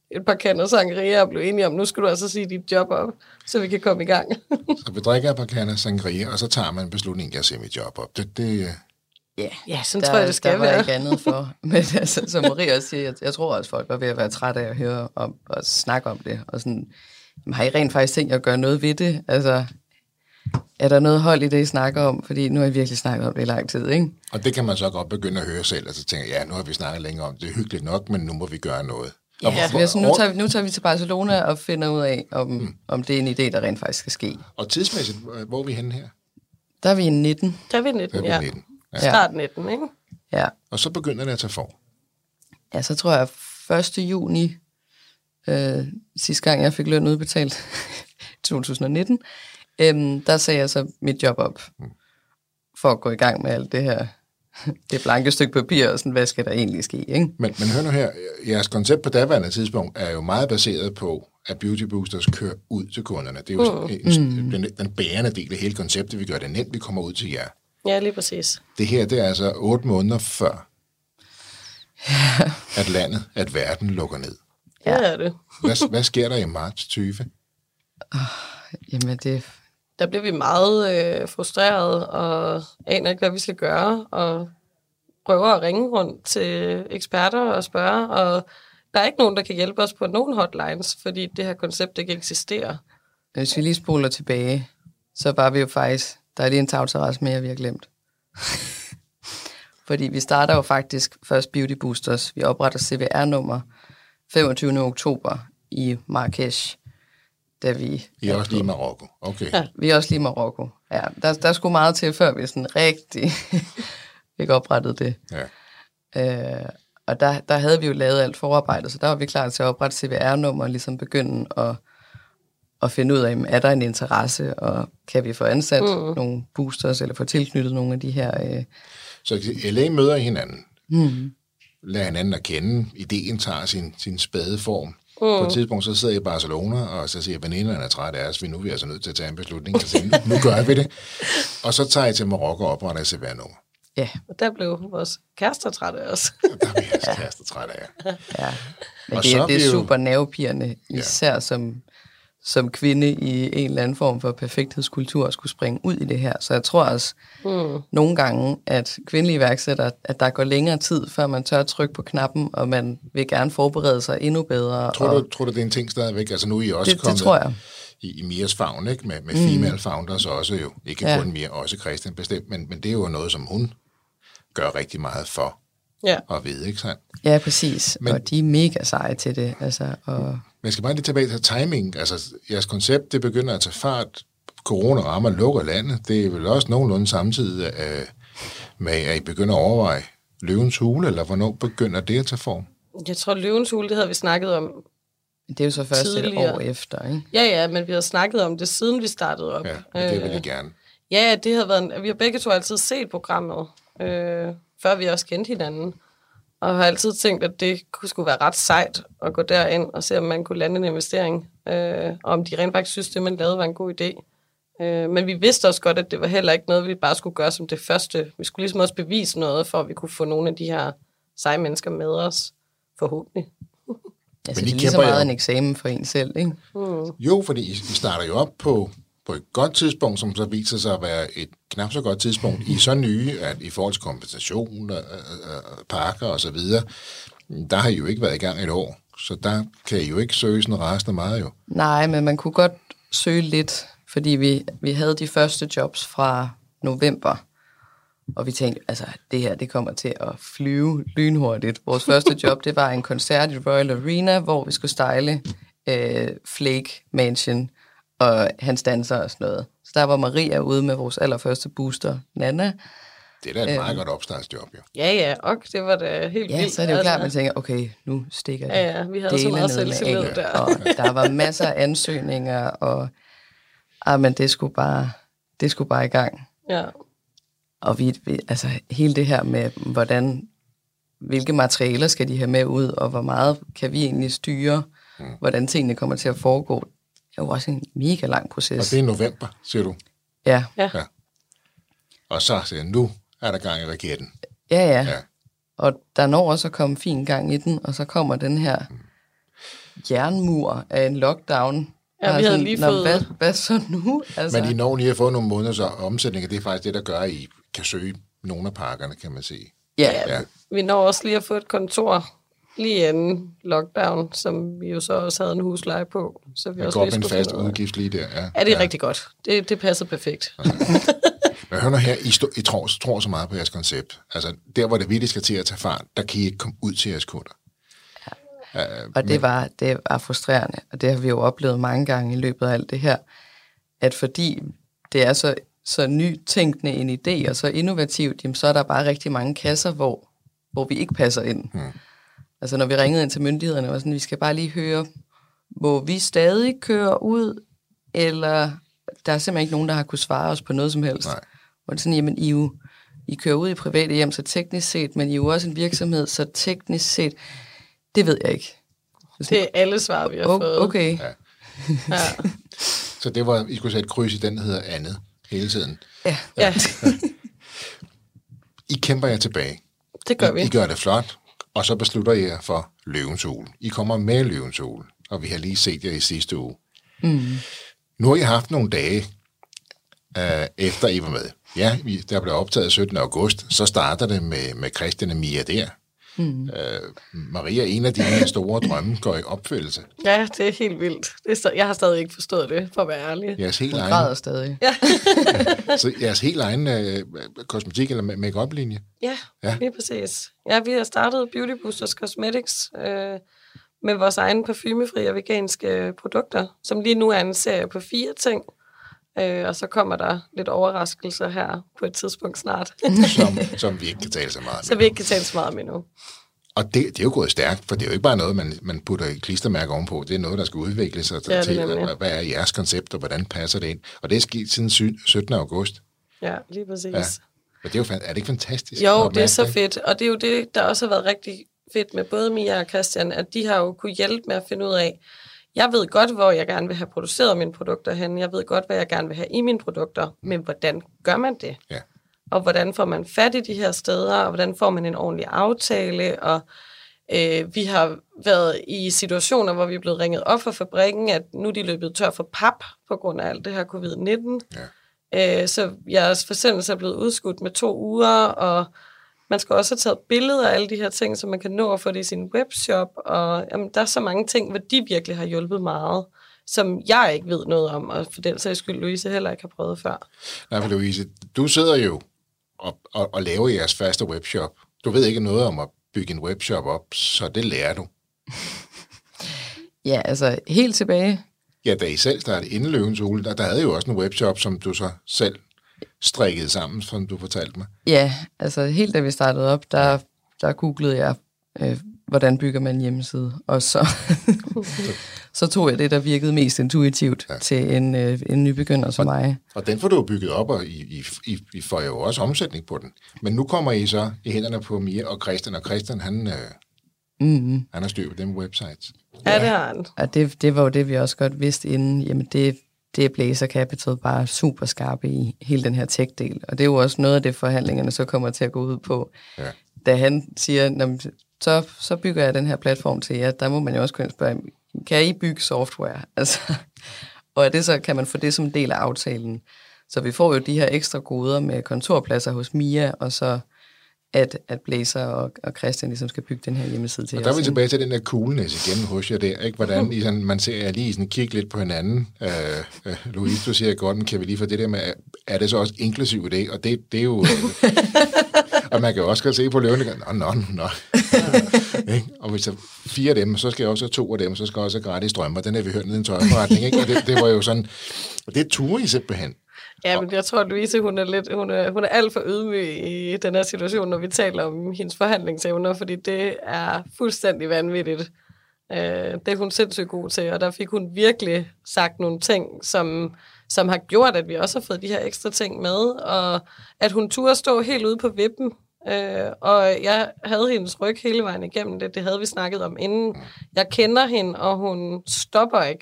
et par kander sangria og blev enige om, nu skal du altså sige dit job op, så vi kan komme i gang. Så vi drikker et par kander sangria, og så tager man en beslutning, jeg siger mit job op. Det, det, Ja, ja, sådan der, tror jeg, det skal der være. var ikke andet for. Men altså, som Marie også siger, jeg, jeg tror også, folk var ved at være trætte af at høre om, og snakke om det. Og sådan, jamen, har I rent faktisk tænkt at gøre noget ved det? Altså, er der noget hold i det, I snakker om? Fordi nu har I virkelig snakket om det i lang tid, ikke? og det kan man så godt begynde at høre selv, og så tænker jeg, ja, nu har vi snakket længere om det. Det er hyggeligt nok, men nu må vi gøre noget. Og Ja, hvor- altså, nu, tager vi, nu tager vi til Barcelona og finder ud af, om, mm. om det er en idé, der rent faktisk skal ske. Og tidsmæssigt, hvor er vi henne her? Der er vi i nitten. Der er vi Der nitten, er vi ja. nitten. Ja. Start nitten, ikke? Ja. Og så begynder det at tage form. Ja, så tror jeg første juni, øh, sidste gang jeg fik løn udbetalt, to tusind nitten, øhm, der sagde jeg så mit job op, for at gå i gang med alt det her, det blanke stykke papir, og sådan, hvad skal der egentlig ske, ikke? Men, men hør nu her, jeres koncept på daværende tidspunkt er jo meget baseret på, at Beauty Boosters kører ud til kunderne. Det er jo mm. en, den, den bærende del af hele konceptet, vi gør det nemt, vi kommer ud til jer. Ja, lige præcis. Det her, det er altså otte måneder før, ja. at landet, at verden lukker ned. Ja, det er det. Hvad, hvad sker der i marts tyve? Jamen, det, Der bliver vi meget øh, frustreret og aner ikke, hvad vi skal gøre, og prøver at ringe rundt til eksperter og spørge, og der er ikke nogen, der kan hjælpe os på nogen hotlines, fordi det her koncept ikke eksisterer. hvis vi lige spoler tilbage, så var vi jo faktisk, der er lige en tagterrasse mere, vi har glemt. Fordi vi starter jo faktisk først Beauty Boosters. Vi opretter C V R-nummer femogtyvende oktober i Marrakesh, da vi... I er også lige i Marokko. Okay. Ja. Vi er også lige i Marokko. Ja, der, der skulle meget til, før vi sådan rigtig fik oprettet det. Ja. Øh, og der, der havde vi jo lavet alt forarbejdet, så der var vi klar til at oprette C V R-nummer og ligesom begynde at, at finde ud af, er der en interesse, og kan vi få ansat mm. nogle boosters, eller få tilknyttet nogle af de her... Øh, Så L A møder hinanden. mm. Lærer hinanden at kende. Ideen tager sin, sin spæde form. Mm. På et tidspunkt, så sidder jeg i Barcelona, og så siger veninderne er træt af os, vi nu er vi altså nødt til at tage en beslutning. Så siger, nu, nu gør vi det. Og så tager jeg til Marokko og opretter C V R-nummer. Ja. Og der blev vores kærester trætte af os. Og der er vi altså kærester træt af jer. Ja, men Og det, så er det vi er jo- super nervepirrende, især ja. som, som kvinde i en eller anden form for perfekthedskultur at skulle springe ud i det her. Så jeg tror også mm. nogle gange, at kvindelige iværksættere, at der går længere tid, før man tør at trykke på knappen, og man vil gerne forberede sig endnu bedre. Tror og du, tror du, det er en ting stadigvæk? Altså nu er I også det, det kommet tror jeg. i, i Mias favn, ikke? Med, med female mm. founders også jo. Ikke Ja. kun Mia, også Christian bestemt, men, men det er jo noget, som hun gør rigtig meget for Ja. at vide, ikke sandt? Ja, præcis. Men- Men, og de er mega seje til det. Altså, og, Men jeg skal bare lige tilbage til timing. Altså, jeres koncept, det begynder at tage fart. Corona rammer, lukker landet. Det er vel også nogenlunde samtidig øh, med, at I begynder at overveje Løvens Hule, eller hvornår begynder det at tage form? Jeg tror, Løvens Hule, det havde vi snakket om. det er jo så først et Tidligere. år efter, ikke? Ja, ja, men vi har snakket om det, siden vi startede op. Ja, men det vil Øh, jeg gerne. Ja, det havde været en, vi har begge to altid set programmet, øh, før vi også kendte hinanden. Og har altid tænkt, at det kunne skulle være ret sejt at gå derind og se, om man kunne lande en investering. Øh, og om de rent faktisk synes, det man lavede var en god idé. Øh, men vi vidste også godt, at det var heller ikke noget, vi bare skulle gøre som det første. Vi skulle ligesom også bevise noget, for at vi kunne få nogle af de her seje mennesker med os. Forhåbentlig. Altså, Men I det er lige så kæmper jo- meget en eksamen for en selv, ikke? Jo, fordi I, I starter jo op på, på et godt tidspunkt, som så viser sig at være et knap så godt tidspunkt. I er så nye, at i forhold til kompensation, og, og, og pakker og så videre, der har I jo ikke været i gang et år. Så der kan I jo ikke søge sådan rasende meget jo. Nej, men man kunne godt søge lidt, fordi vi, vi havde de første jobs fra november, og vi tænkte, altså det her, det kommer til at flyve lynhurtigt. Vores første job, det var en koncert i Royal Arena, hvor vi skulle style øh, Flake Mansion og hans danser og sådan noget. Så der var Maria ude med vores allerførste booster, Nana. Det er da et meget godt opstartsjob jo. Ja, ja, og det var da helt Ja, vildt. så er det jo altså. klart, at man tænker, okay, nu stikker det. Ja, ja, vi havde så dele meget ned med selvtillid A. der. Og der var masser af ansøgninger, og ah, men det skulle bare, det skulle bare i gang. Ja. Og vi, vi, altså hele det her med, hvordan, hvilke materialer skal de have med ud, og hvor meget kan vi egentlig styre, mm. hvordan tingene kommer til at foregå. Det er jo også en mega lang Og proces. det er i november, siger du. Ja, Ja. Ja. Og så siger jeg, nu er der gang i raketten. ja, ja. Ja. Og der når også at komme fin gang i den, og så kommer den her jernmur af en lockdown. Ja, vi havde sådan, lige fået... Hvad, hvad så nu? Altså... Men I når lige at få nogle måneders omsætning, og det er faktisk det, der gør, at I kan søge nogle af pakkerne, kan man sige. Ja, ja. Vi når også lige at få et kontor lige inden lockdown, som vi jo så også havde en husleje på. Så vi jeg også går lige op en fast udgift lige der. Ja, ja det er ja. rigtig godt. Det, det passer perfekt. Okay. Men hør nu her, I, stå, I tror, tror så meget på jeres koncept. Altså, der hvor det virkelig skal til at tage fart, der kan I ikke komme ud til jeres kunder. Ja. Uh, og det var, det var frustrerende, og det har vi jo oplevet mange gange i løbet af alt det her, at fordi det er så, så nytænkende en idé, og så innovativt, jamen, så er der bare rigtig mange kasser, hvor, hvor vi ikke passer ind. Hmm. Altså når vi ringede ind til myndighederne, var sådan, vi skal bare lige høre, hvor vi stadig kører ud, eller der er simpelthen ikke nogen, der har kunne svare os på noget som helst. Nej. Hvor det sådan, jamen I jo, I kører ud i private hjem, så teknisk set, men I er jo også en virksomhed, så teknisk set, det ved jeg ikke. Så det er alle svar, vi har okay. fået. Okay. Ja. Ja. Så det var, I skulle sætte kryds i den, der hedder andet, hele tiden. Ja. ja. ja. I kæmper jer tilbage. Det gør I, vi. I gør det flot, og så beslutter I jer for Løvens Hule. I kommer med Løvens Hule, og vi har lige set jer i sidste uge. Mm. Nu har I haft nogle dage, øh, efter I var med. Ja, vi, der blev optaget syttende august, så starter det med, med Christian og Mia der. Mm. Øh, Maria, en af dine store drømme går i opfyldelse. Ja, det er helt vildt. Det er, jeg har stadig ikke forstået det, for at være ærlig. Jeres helt Hun egen, græder stadig. Ja. Så jeres helt egen øh, kosmetik- eller make-up-linje? Ja, ja, lige præcis. Ja, vi har startet Beauty Boosters Cosmetics øh, med vores egne parfumefri og veganske produkter, som lige nu er en serie på fire ting. Øh, og så kommer der lidt overraskelser her på et tidspunkt snart. som, som vi ikke kan tale så meget om. Så vi ikke kan tale så meget om endnu. Og det, det er jo gået stærkt, for det er jo ikke bare noget, man, man putter et klistermærke ovenpå. Det er noget, der skal udvikle sig ja, til, hvad, hvad er jeres koncept, og hvordan passer det ind. Og det er sket siden syttende august. Ja, lige præcis. Ja. Men det er, jo, er det ikke fantastisk? Jo, det er så fedt. Og det er jo det, der også har været rigtig fedt med både Mia og Christian, at de har jo kunne hjælpe med at finde ud af, jeg ved godt, hvor jeg gerne vil have produceret mine produkter hen. Jeg ved godt, hvad jeg gerne vil have i mine produkter. Men hvordan gør man det? Ja. Og hvordan får man fat i de her steder? Og hvordan får man en ordentlig aftale? Og øh, vi har været i situationer, hvor vi er blevet ringet op fra fabrikken, at nu er de løbet tør for pap på grund af alt det her covid nitten. Ja. Øh, så jeres forsendelse er blevet udskudt med to uger, og man skal også have taget billeder af alle de her ting, så man kan nå at få det i sin webshop. Og jamen, der er så mange ting, hvor de virkelig har hjulpet meget, som jeg ikke ved noget om, og for den sags skyld Louise heller ikke har prøvet før. Nej, for Louise, du sidder jo og, og, og laver jeres faste webshop. Du ved ikke noget om at bygge en webshop op, så det lærer du. Ja, altså helt tilbage. Ja, da I selv startede inden Løvens Hule, der, der havde jo også en webshop, som du så selv strikket sammen, som du fortalte mig. Ja, altså helt da vi startede op, der, der googlede jeg, øh, hvordan bygger man en hjemmeside, og så, så tog jeg det, der virkede mest intuitivt ja. til en, øh, en nybegynder som og, mig. Og den får du bygget op, og I, I, I får jo også omsætning på den. Men nu kommer I så i hænderne på Mia og Christian, og Christian, han, øh, mm-hmm. han har styr på dem websites. Ja, det har han. Og det, det var jo det, vi også godt vidste inden, jamen det det er Blazer Capital bare super skarpe i hele den her tech-del. Og det er jo også noget af det, forhandlingerne så kommer til at gå ud på. Ja. Da han siger, så, så bygger jeg den her platform til jer, der må man jo også kunne spørge, kan I bygge software? Altså, og er det så, kan man få det som en del af aftalen? Så vi får jo de her ekstra goder med kontorpladser hos Mia, og så at, at Blazer og, og Christian ligesom skal bygge den her hjemmeside til og der er vi tilbage til den der coolness igen hos jer der, ikke? Hvordan I sådan, man ser lige sådan kigge lidt på hinanden. Øh, øh, Louise, du siger godt, kan vi lige få det der med, er det så også inklusiv det? Og det, det er jo... og man kan jo også godt se på løvene, nå, nå, nå. Ja, og hvis der fire af dem, så skal jeg også have to af dem, så skal jeg også have gratis strømper. Den har vi hørt ned i en tøjforretning, ikke? Og det, det var jo sådan... Og det turer I simpelthen. Ja, men jeg tror, at Louise, hun er, lidt, hun er, hun er alt for ydmyg i den her situation, når vi taler om hendes forhandlingsevner, fordi det er fuldstændig vanvittigt. Øh, det er hun sindssygt god til, og der fik hun virkelig sagt nogle ting, som, som har gjort, at vi også har fået de her ekstra ting med, og at hun turde stå helt ude på vippen. Øh, og jeg havde hendes ryg hele vejen igennem det, det havde vi snakket om inden. Jeg kender hende, og hun stopper ikke.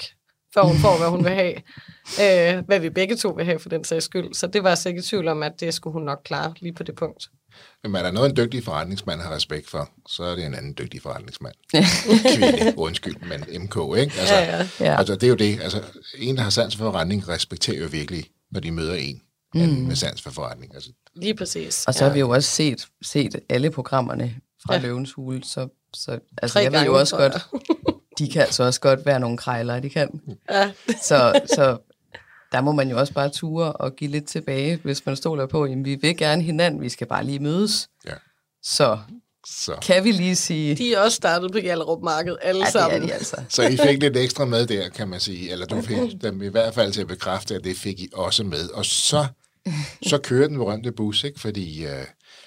før hun får, hvad hun vil have. Øh, hvad vi begge to vil have for den sags skyld. Så det var jeg ikke i tvivl om, at det skulle hun nok klare lige på det punkt. Men er der noget, en dygtig forretningsmand har respekt for, så er det en anden dygtig forretningsmand. Kvinde, undskyld, men M K, ikke? Altså, ja, ja. Ja. altså, det er jo det. Altså, en, der har sans for forretning, respekterer jo virkelig, når de møder en, mm. en med sans for forretning. Altså, lige præcis. Og så har vi jo også set, set alle programmerne fra ja. Løvens Hule, så, så altså, Tre jeg ved jo gange, også godt, de kan altså også godt være nogle krejlere, de kan. Ja. Så, så der må man jo også bare ture og give lidt tilbage, hvis man stoler på, at vi vil gerne hinanden, vi skal bare lige mødes. ja. Så, Så. kan vi lige sige... De er også startet på Hjallerup Marked, alle ja, sammen. det er de altså. Så I fik lidt ekstra med der, kan man sige. Eller du fik dem i hvert fald til at bekræfte, at det fik I også med. Og så, så kører den berømte bus, ikke? Fordi uh,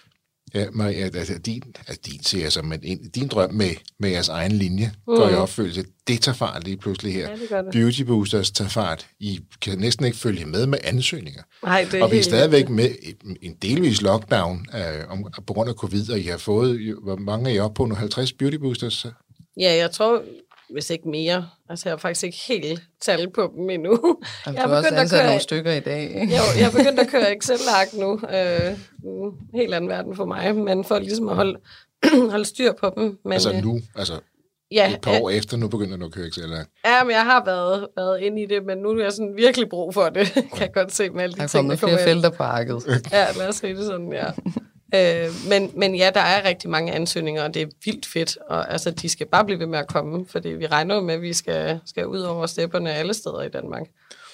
ja, Maria, altså, din, altså din, siger jeg så, men en, din drøm med, med jeres egen linje mm. går i opfølgelse. Det tager fart lige pludselig her. Ja, Beauty Boosters tager fart. I kan næsten ikke følge med med ansøgninger. Nej, det er og vi er helt stadigvæk med en delvis lockdown uh, om, på grund af covid, og I har fået, hvor mange er I oppe på nu? halvtreds Beauty Boosters? Ja, jeg tror, hvis ikke mere. Altså, jeg har faktisk ikke helt tal på dem endnu. Jamen, jeg du har også ansat køre... nogle stykker i dag, ikke? Jo, jeg er begyndt at køre Excel-ark nu. Øh, en helt anden verden for mig, men for ligesom at holde, holde styr på dem. Men, Altså nu, altså ja, et par år øh, efter, nu begynder du at køre Excel-ark. Ja, men jeg har været, været inde i det, men nu er jeg sådan virkelig brug for det. Kan jeg godt se med alle de der ting, der kommer flere felter på arket. Ja, lad os sige det sådan, ja. Øh, men, men ja, der er rigtig mange ansøgninger, og det er vildt fedt, og altså, de skal bare blive ved med at komme, fordi vi regner jo med, at vi skal, skal ud over stepperne alle steder i Danmark.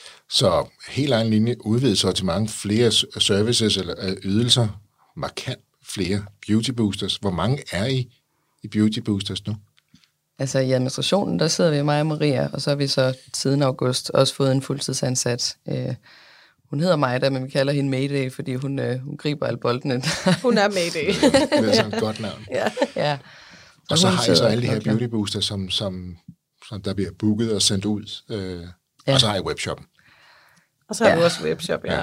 Så helt egen linje udvidet så til mange flere services eller ydelser, markant flere beauty boosters. Hvor mange er I i beauty boosters nu? Altså i administrationen, der sidder vi mig og Maria, og så har vi så siden august også fået en fuldtidsansat. Øh, Hun hedder Maida, men vi kalder hende Mayday, fordi hun, øh, hun griber alle boldene. Hun er Mayday. Det er sådan et godt navn. Ja. Ja. Og, og så har I så alle de her beauty boosters, som, som, som der bliver booket og sendt ud. Øh, ja. Og så har I webshoppen. Og så har ja. du også webshop, ja. ja.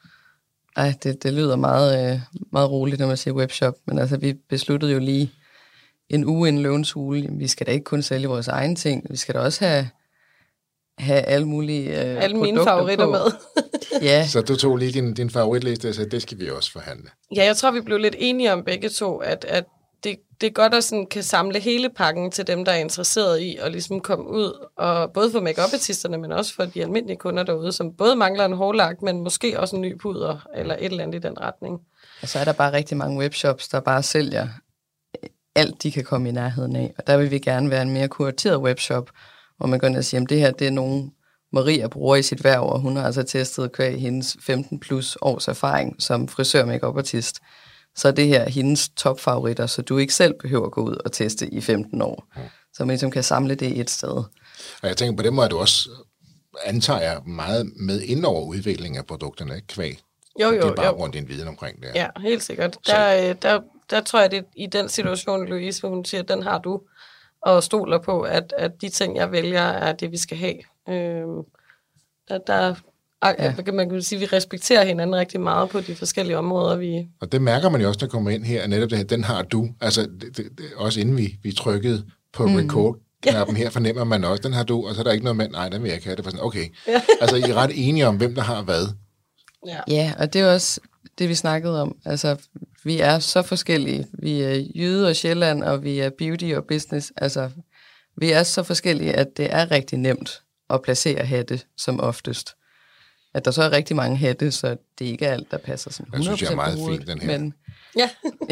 Ej, det, det lyder meget, øh, meget roligt, når man siger webshop. Men altså, vi besluttede jo lige en uge inden Løvens Hule. Vi skal da ikke kun sælge vores egne ting. Vi skal da også have... have alle mulige øh, alle mine favoritter på. med. Ja. Så du tog lige din, din favoritliste og sagde, det skal vi også forhandle. Ja, jeg tror, vi blev lidt enige om begge to, at, at det, det er godt at sådan kan samle hele pakken til dem, der er interesseret i at ligesom komme ud, og både for make-up-artisterne, men også for de almindelige kunder derude, som både mangler en hårlak, men måske også en ny puder, eller et eller andet i den retning. Og så er der bare rigtig mange webshops, der bare sælger alt, de kan komme i nærheden af. Og der vil vi gerne være en mere kurateret webshop, hvor man går ind og siger, at det her, det er nogen, Maria bruger i sit hverv, og hun har altså testet kvæg hendes femten plus års erfaring som frisør make-up artist. Så er det her hendes topfavoritter, så du ikke selv behøver at gå ud og teste i femten år. Mm. Så man ligesom kan samle det et sted. Og jeg tænker, på den måde, at du også antager meget med ind over udviklingen af produkterne, ikke kvæg? Jo, jo, det er bare jo. rundt din viden omkring det. Ja, helt sikkert. Der, der, der tror jeg, det i den situation, Louise, hvor hun siger, den har du, og stoler på, at, at de ting, jeg vælger, er det, vi skal have. Øhm, der, der ja. Man kan sige, at vi respekterer hinanden rigtig meget på de forskellige områder. Vi... Og det mærker man jo også, når man kommer ind her, netop det her, den har du. Altså, det, det, det, også inden vi, vi trykkede på mm. record-knappen her, fornemmer man også, den har du, og så er der ikke noget med, nej, den vil jeg ikke have. Det var sådan, okay. Ja. Altså, I er ret enige om, hvem der har hvad. Ja. ja, og det er også det, vi snakkede om. Altså, vi er så forskellige. Vi er Jyde og Sjælland, og vi er beauty og business. Altså, vi er så forskellige, at det er rigtig nemt at placere hatte som oftest. At der så er rigtig mange hatte, så det ikke er alt, der passer sådan hundrede procent. Jeg synes, jeg er meget fint, den her. Men... Ja.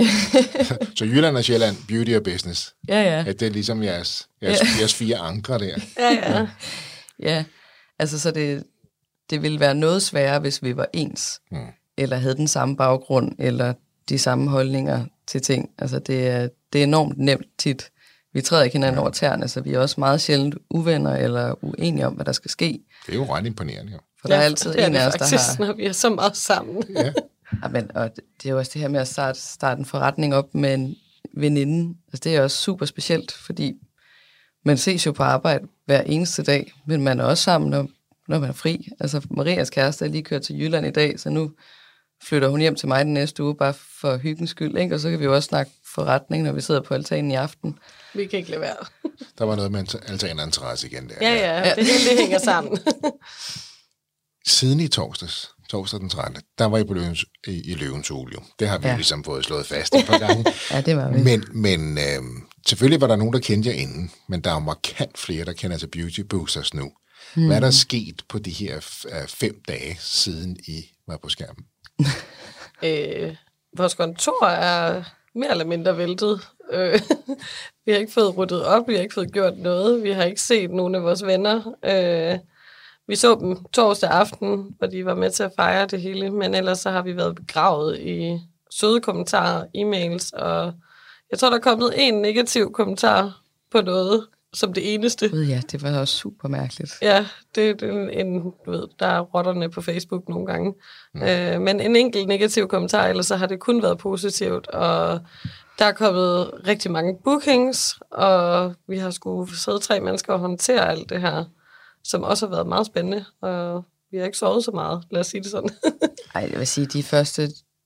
Så Jylland og Sjælland, beauty og business. Ja, ja. At det er ligesom jeres, jeres, ja. jeres fire ankre der. Ja, ja. Ja, altså så det, det ville være noget sværere, hvis vi var ens. Hmm. Eller havde den samme baggrund, eller de samme holdninger til ting. Altså det er, det er enormt nemt tit. Vi træder ikke hinanden over tæerne, så vi er også meget sjældent uvenner eller uenige om, hvad der skal ske. Det er jo ret imponerende, jo. For der ja, er altid det er en af os, der faktisk, har... når vi er så meget sammen. Ja. Ja, men, og det er jo også det her med at starte, starte en forretning op med en veninde. Altså, det er også super specielt, fordi man ses jo på arbejde hver eneste dag, men man er også sammen, når, når man er fri. Altså Marias kæreste er lige kørt til Jylland i dag, så nu flytter hun hjem til mig den næste uge, bare for hyggens skyld, ikke? Og så kan vi jo også snakke forretning, når vi sidder på altanen i aften. Vi kan ikke lade være. Der var noget med altaninteresse igen der. Ja, ja, ja. Det hele det hænger sammen. Siden i torsdags, torsdag den trettende, der var I på Løvens, i, i Løvens Hule. Det har vi ja. ligesom fået slået fast et par gange. Ja, det var vi. Men, men øh, selvfølgelig var der nogen, der kendte jer inden, men der er markant flere, der kender til Beauty Boosters nu. Hmm. Hvad er der sket på de her f- fem dage, siden I var på skærmen? øh, vores kontor er mere eller mindre væltet. Øh, vi har ikke fået ryddet op, vi har ikke fået gjort noget, vi har ikke set nogen af vores venner. Øh, vi så dem torsdag aften, hvor de var med til at fejre det hele, men ellers så har vi været begravet i søde kommentarer, e-mails, og jeg tror, der er kommet en negativ kommentar på noget, som det eneste. Ja, det var også super mærkeligt. Ja, det, det er en, du ved, der er rotterne på Facebook nogle gange. Mm. Øh, men en enkelt negativ kommentar, ellers så har det kun været positivt, og der er kommet rigtig mange bookings, og vi har skulle sidde tre mennesker og håndtere alt det her, som også har været meget spændende, og vi har ikke sovet så meget, lad os sige det sådan. Ej, jeg vil sige, de første,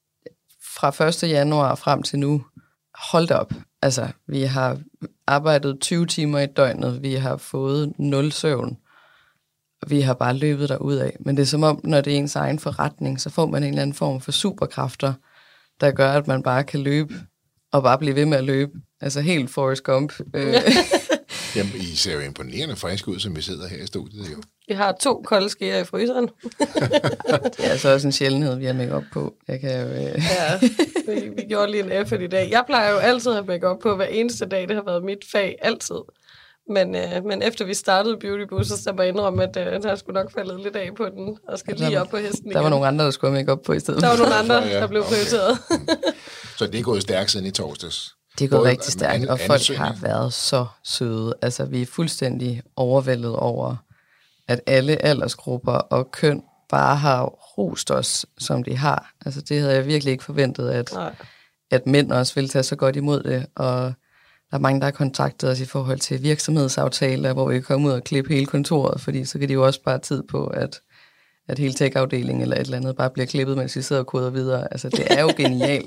fra første januar frem til nu, hold da op. Altså, vi har arbejdet tyve timer i døgnet, vi har fået nul søvn, og vi har bare løbet derudad. Men det er som om, når det er ens egen forretning, så får man en eller anden form for superkræfter, der gør, at man bare kan løbe, og bare blive ved med at løbe. Altså helt Forrest Gump. Jamen, I ser jo imponerende frisk ud, som vi sidder her i studiet, jo. Vi har to kolde skeer i fryseren. Det er altså også en sjældenhed, vi har make-up på. Jeg kan jo... Øh... Ja, vi, vi gjorde lige en effort i dag. Jeg plejer jo altid at have make-up på hver eneste dag. Det har været mit fag, altid. Men, øh, men efter vi startede Beauty Boosters, så må jeg indrømme, at øh, der skulle nok faldet lidt af på den, og skal lige op på hesten igen. Der var nogle andre, der skulle have make-up på i stedet. Der var nogle andre, der blev prioriteret. Okay. Så det er gået stærkt siden i torsdags? Det er gået rigtig stærkt, og folk har været så søde. Altså, vi er fuldstændig overvældet over, at alle aldersgrupper og køn bare har rost os, som de har. Altså, det havde jeg virkelig ikke forventet, at, at mænd også ville tage så godt imod det. Og der er mange, der har kontaktet os i forhold til virksomhedsaftaler, hvor vi kan komme ud og klippe hele kontoret, fordi så kan de jo også bare tid på, at, at hele tech-afdelingen eller et eller andet bare bliver klippet, mens vi sidder og koder videre. Altså, det er jo genialt.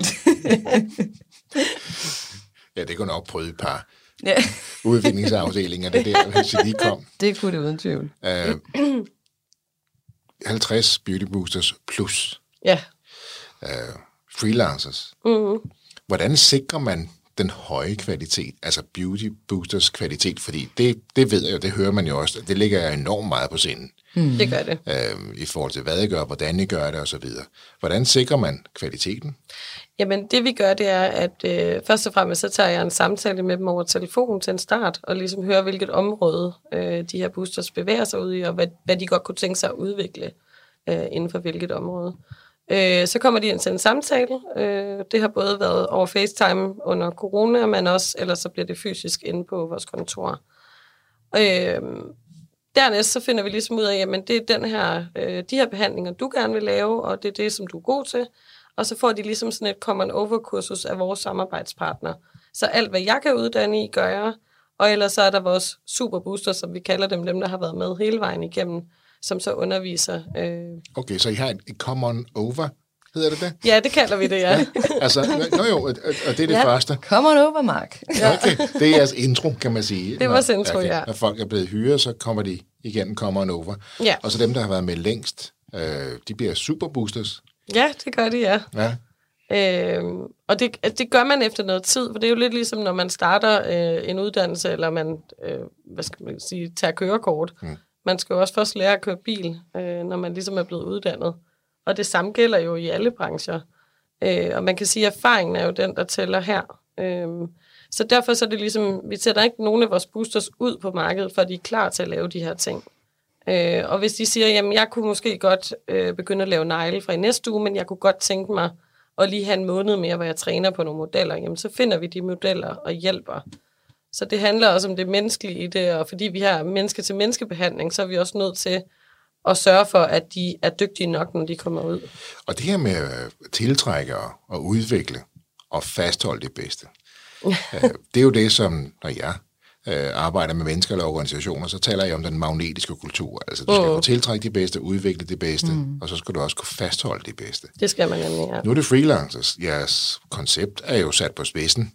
Ja, det kunne nok prøve et par ja. udviklingsafdelinger, det der, hvis de kom. Det kunne det uden tvivl. Uh, halvtreds Beauty Boosters plus. Ja. Uh, freelancers. Mm-hmm. Hvordan sikrer man den høje kvalitet, altså Beauty Boosters kvalitet? Fordi det, det ved jeg jo, det hører man jo også, det ligger enormt meget på sinden. Mm. Det gør det. Uh, I forhold til, hvad I gør, hvordan I gør det osv. Hvordan sikrer man kvaliteten? Jamen, det vi gør, det er, at øh, først og fremmest, så tager jeg en samtale med dem over telefon til en start, og ligesom hører, hvilket område øh, de her boosters bevæger sig ud i, og hvad, hvad de godt kunne tænke sig at udvikle øh, inden for hvilket område. Øh, så kommer de ind til en samtale. Øh, det har både været over FaceTime under corona, men også, ellers så bliver det fysisk inde på vores kontor. Øh, Dernæst så finder vi ligesom ud af, jamen det er den her, øh, de her behandlinger, du gerne vil lave, og det er det, som du er god til. Og så får de ligesom sådan et common-over-kursus af vores samarbejdspartner. Så alt, hvad jeg kan uddanne i, gør jeg. Og ellers så er der vores superbooster, som vi kalder dem, dem der har været med hele vejen igennem, som så underviser. Øh... Okay, så I har et common-over, hedder det det? Ja, det kalder vi det, ja. ja altså, nå jo, og det er det ja, første. Common-over, Mark. Okay, det er jeres intro, kan man sige. Det er vores intro, okay. ja. Når folk er blevet hyret, så kommer de igen common-over. Ja. Og så dem, der har været med længst, øh, de bliver superboosters. Ja, det gør de, ja. Ja. Øhm, og det, det gør man efter noget tid, for det er jo lidt ligesom, når man starter øh, en uddannelse, eller man, øh, hvad skal man sige, tager kørekort. Mm. Man skal jo også først lære at køre bil, øh, når man ligesom er blevet uddannet. Og det samme gælder jo i alle brancher. Øh, og man kan sige, at erfaringen er jo den, der tæller her. Øh, så derfor så er det ligesom, vi sætter ikke nogen af vores boosters ud på markedet, for de er klar til at lave de her ting. Øh, og hvis de siger, jamen jeg kunne måske godt øh, begynde at lave negle fra i næste uge, men jeg kunne godt tænke mig at lige have en måned mere, hvor jeg træner på nogle modeller, jamen så finder vi de modeller og hjælper. Så det handler også om det menneskelige i det, og fordi vi har menneske-til-menneske-behandling, så er vi også nødt til at sørge for, at de er dygtige nok, når de kommer ud. Og det her med at tiltrække og udvikle og fastholde det bedste, det er jo det, som når jeg øh, arbejder med mennesker eller organisationer, så taler jeg om den magnetiske kultur. Altså, du skal mm. kunne tiltrække de bedste, udvikle det bedste, mm. og så skal du også kunne fastholde det bedste. Det skal man nemlig, ja. Nu er det freelancers. Jeres koncept er jo sat på spidsen.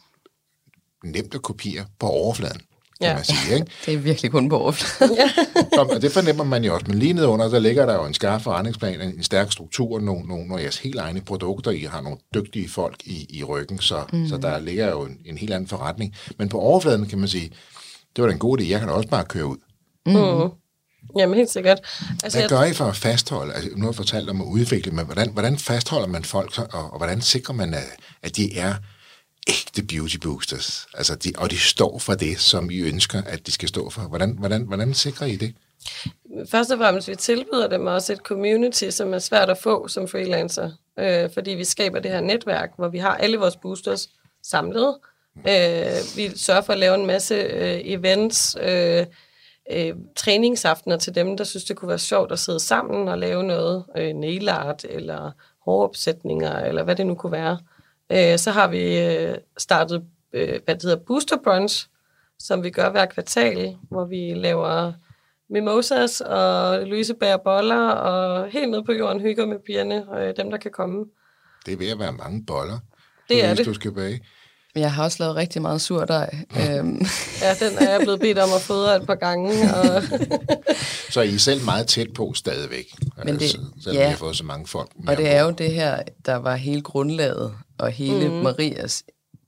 Nemt at kopiere på overfladen, kan ja. man sige, ikke? Det er virkelig kun på overfladen. Og det fornemmer man jo også. Men lige nedenunder, der ligger der jo en skarp forretningsplan, en stærk struktur, nogle, nogle af jeres helt egne produkter. I har nogle dygtige folk i, i ryggen, så, mm. så der ligger jo en, en helt anden forretning. Men på overfladen kan man sige, det var da en god idé, jeg kan da også bare køre ud. Mm. Jamen helt sikkert. Altså, hvad gør I for at fastholde? Altså, nu har jeg fortalt om at udvikle, men hvordan, hvordan fastholder man folk, og, og hvordan sikrer man, at, at de er ægte beauty boosters, altså de, og de står for det, som I ønsker, at de skal stå for. Hvordan, hvordan, hvordan sikrer I det? Først og fremmest, vi tilbyder dem også et community, som er svært at få som freelancer, øh, fordi vi skaber det her netværk, hvor vi har alle vores boosters samlet. Øh, vi sørger for at lave en masse øh, events, øh, øh, træningsaftener til dem, der synes, det kunne være sjovt at sidde sammen og lave noget, øh, nail art eller håropsætninger, eller hvad det nu kunne være. Så har vi startet, hvad det hedder, Booster Brunch, som vi gør hver kvartal, hvor vi laver mimosas og lysebær boller, og helt ned på jorden hygger med pigerne, og dem, der kan komme. Det er ved at være mange boller, det er hvis det. Du skal bage. Jeg har også lavet rigtig meget surdej. Ja, den er jeg blevet bedt om at fodre et par gange. Og så er I selv meget tæt på stadigvæk, Men det, altså, selvom ja. I har fået så mange folk. Og det er jo det her, der var hele grundlaget, og hele mm. Marias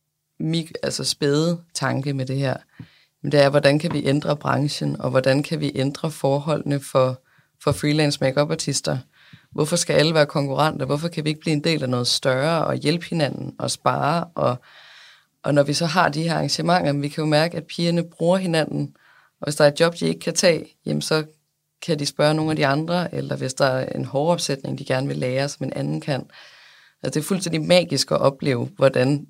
altså spæde tanke med det her. Men det er, hvordan kan vi ændre branchen, og hvordan kan vi ændre forholdene for, for freelance make-up-artister? Hvorfor skal alle være konkurrenter? Hvorfor kan vi ikke blive en del af noget større og hjælpe hinanden og spare? Og, og når vi så har de her arrangementer, vi kan jo mærke, at pigerne bruger hinanden, og hvis der er et job, de ikke kan tage, jamen så kan de spørge nogle af de andre, eller hvis der er en håropsætning, de gerne vil lære, som en anden kan. Altså det er fuldstændig magisk at opleve, hvordan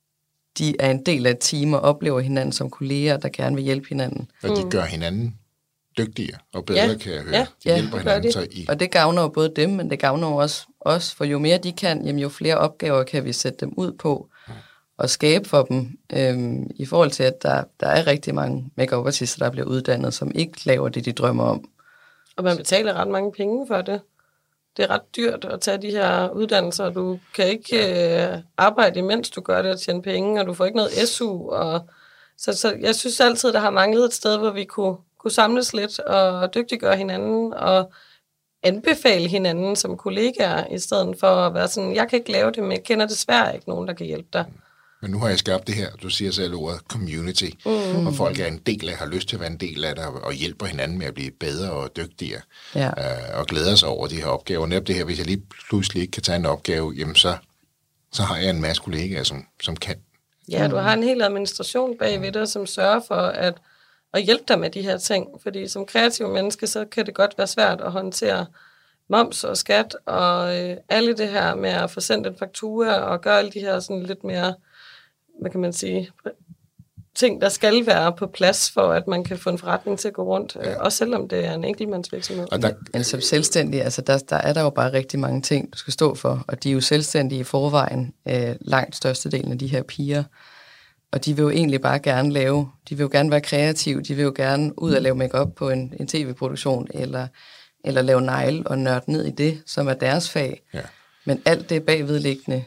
de er en del af et team og oplever hinanden som kolleger, der gerne vil hjælpe hinanden. Og de gør hinanden dygtigere og bedre, ja. kan jeg høre. Ja. De ja, hjælper hinanden. De. Så I... Og det gavner jo både dem, men det gavner jo også os, for jo mere de kan, jamen jo flere opgaver kan vi sætte dem ud på og skabe for dem, øhm, i forhold til, at der, der er rigtig mange make-up-artister, der bliver uddannet, som ikke laver det, de drømmer om. Og man betaler ret mange penge for det. Det er ret dyrt at tage de her uddannelser. Du kan ikke øh, arbejde, imens du gør det og tjene penge, og du får ikke noget S U. Og så, så jeg synes altid, der har manglet et sted, hvor vi kunne, kunne samles lidt og dygtiggøre hinanden og anbefale hinanden som kollegaer, i stedet for at være sådan, jeg kan ikke lave det, men jeg kender desværre ikke nogen, der kan hjælpe dig. Men nu har jeg skabt det her, du siger selv ordet community, mm. og folk er en del af, har lyst til at være en del af det, og hjælper hinanden med at blive bedre og dygtigere, ja. øh, og glæder sig over de her opgaver. Netop det her, hvis jeg lige pludselig ikke kan tage en opgave, jamen så, så har jeg en masse kollegaer, som, som kan. Ja, du har en hel administration bagved dig, som sørger for at, at hjælpe dig med de her ting, fordi som kreativ menneske, så kan det godt være svært at håndtere moms og skat, og øh, alle det her med at få sendt en faktura, og gøre alle de her sådan lidt mere, hvad kan man sige, ting, der skal være på plads, for at man kan få en forretning til at gå rundt, ja. Også selvom det er en enkeltmandsvirksomhed. Og der, men som selvstændig, altså der, der er der jo bare rigtig mange ting, du skal stå for, og de er jo selvstændige i forvejen, øh, langt størstedelen af de her piger, og de vil jo egentlig bare gerne lave, de vil jo gerne være kreative, de vil jo gerne ud og lave make-up på en, en tv-produktion, eller, eller lave negle og nørde ned i det, som er deres fag. Ja. Men alt det bagvedliggende,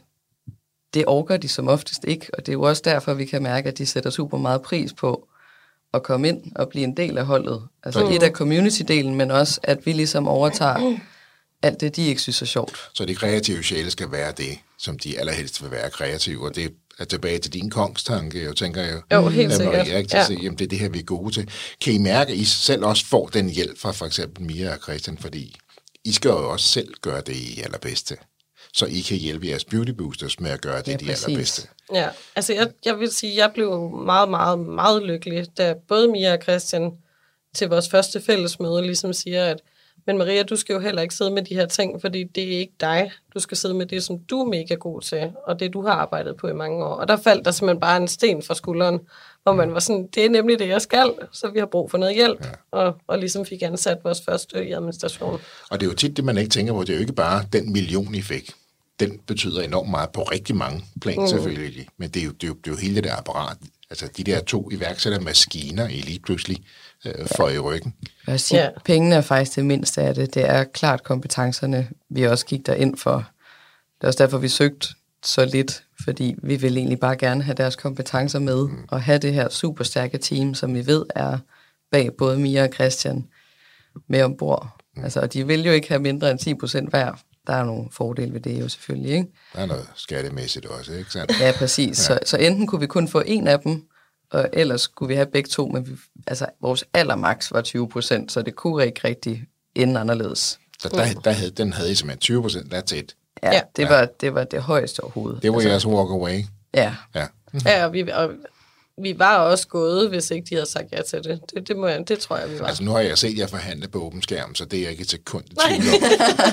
det orker de som oftest ikke, og det er jo også derfor, vi kan mærke, at de sætter super meget pris på at komme ind og blive en del af holdet. Altså mm. et af community-delen, men også, at vi ligesom overtager alt det, de ikke synes er sjovt. Så de kreative sjæle skal være det, som de allerhelst vil være kreative, og det er tilbage til din kongstanke, jeg tænker jeg. Jo, helt sikkert. Jeg ikke til ja. at se, jamen det er det her, vi er gode til. Kan I mærke, at I selv også får den hjælp fra for eksempel Mia og Christian, fordi I skal jo også selv gøre det, I er allerbedste, så I kan hjælpe jeres beauty boosters med at gøre det, ja, de præcis. Allerbedste. Ja, altså jeg, jeg vil sige, jeg blev meget, meget, meget lykkelig, da både Mia og Christian til vores første fællesmøde ligesom siger, at men Maria, du skal jo heller ikke sidde med de her ting, fordi det er ikke dig. Du skal sidde med det, som du er mega god til, og det, du har arbejdet på i mange år. Og der faldt der simpelthen bare en sten fra skulderen, hvor man var sådan, det er nemlig det, jeg skal, så vi har brug for noget hjælp. Ja. Og, og ligesom fik ansat vores første i administration. Og det er jo tit det, man ikke tænker på. Det er jo ikke bare den million, I fik. Den betyder enormt meget på rigtig mange plan, mm. selvfølgelig. Men det er, jo, det, er jo, det er jo hele det apparat, Altså de der to iværksættermaskiner i lige pludselig øh, for i ryggen. Jeg vil sige, Ja. pengene er faktisk det mindste af det. Det er klart kompetencerne, vi også gik derind for. Det er også derfor, vi søgte så lidt, fordi vi vil egentlig bare gerne have deres kompetencer med, mm. og have det her super stærke team, som vi ved er bag både Mia og Christian med ombord. Mm. Altså, og de vil jo ikke have mindre end ti procent hver. Der er nogle fordele ved det jo selvfølgelig, ikke? Der er noget skattemæssigt også, ikke sandt? Ja, præcis. Ja. Så, så enten kunne vi kun få en af dem, og ellers skulle vi have begge to, men vi, altså, vores allermaks var tyve procent, så det kunne ikke rigtig ende anderledes. Så der, der havde, den havde I simpelthen tyve procent, that's it. Ja, Ja. det, var, det var det højeste overhovedet. Det var altså, jeres walk away. Ja, Ja. Ja, og vi, og vi var også gået, hvis ikke de havde sagt ja til det. Det, det, må jeg, det tror jeg, vi var. Altså nu har jeg set jer forhandle på åben skærm, så det er jeg ikke et sekund i tvivl om.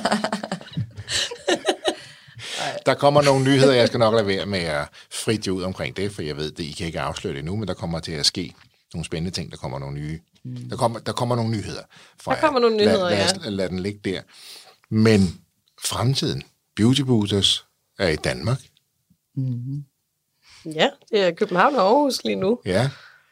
Der kommer nogle nyheder, jeg skal nok lade være med at frit ud omkring det, for jeg ved, det I kan ikke afsløre det endnu, men der kommer til at ske nogle spændende ting, der kommer nogle nye. Mm. Der, kommer, der kommer nogle nyheder fra Der kommer nogle nyheder, lad, lad, ja. lad, lad den ligge der. Men fremtiden, Beauty Boosters er i Danmark. Ja, det er København og Aarhus lige nu. Ja.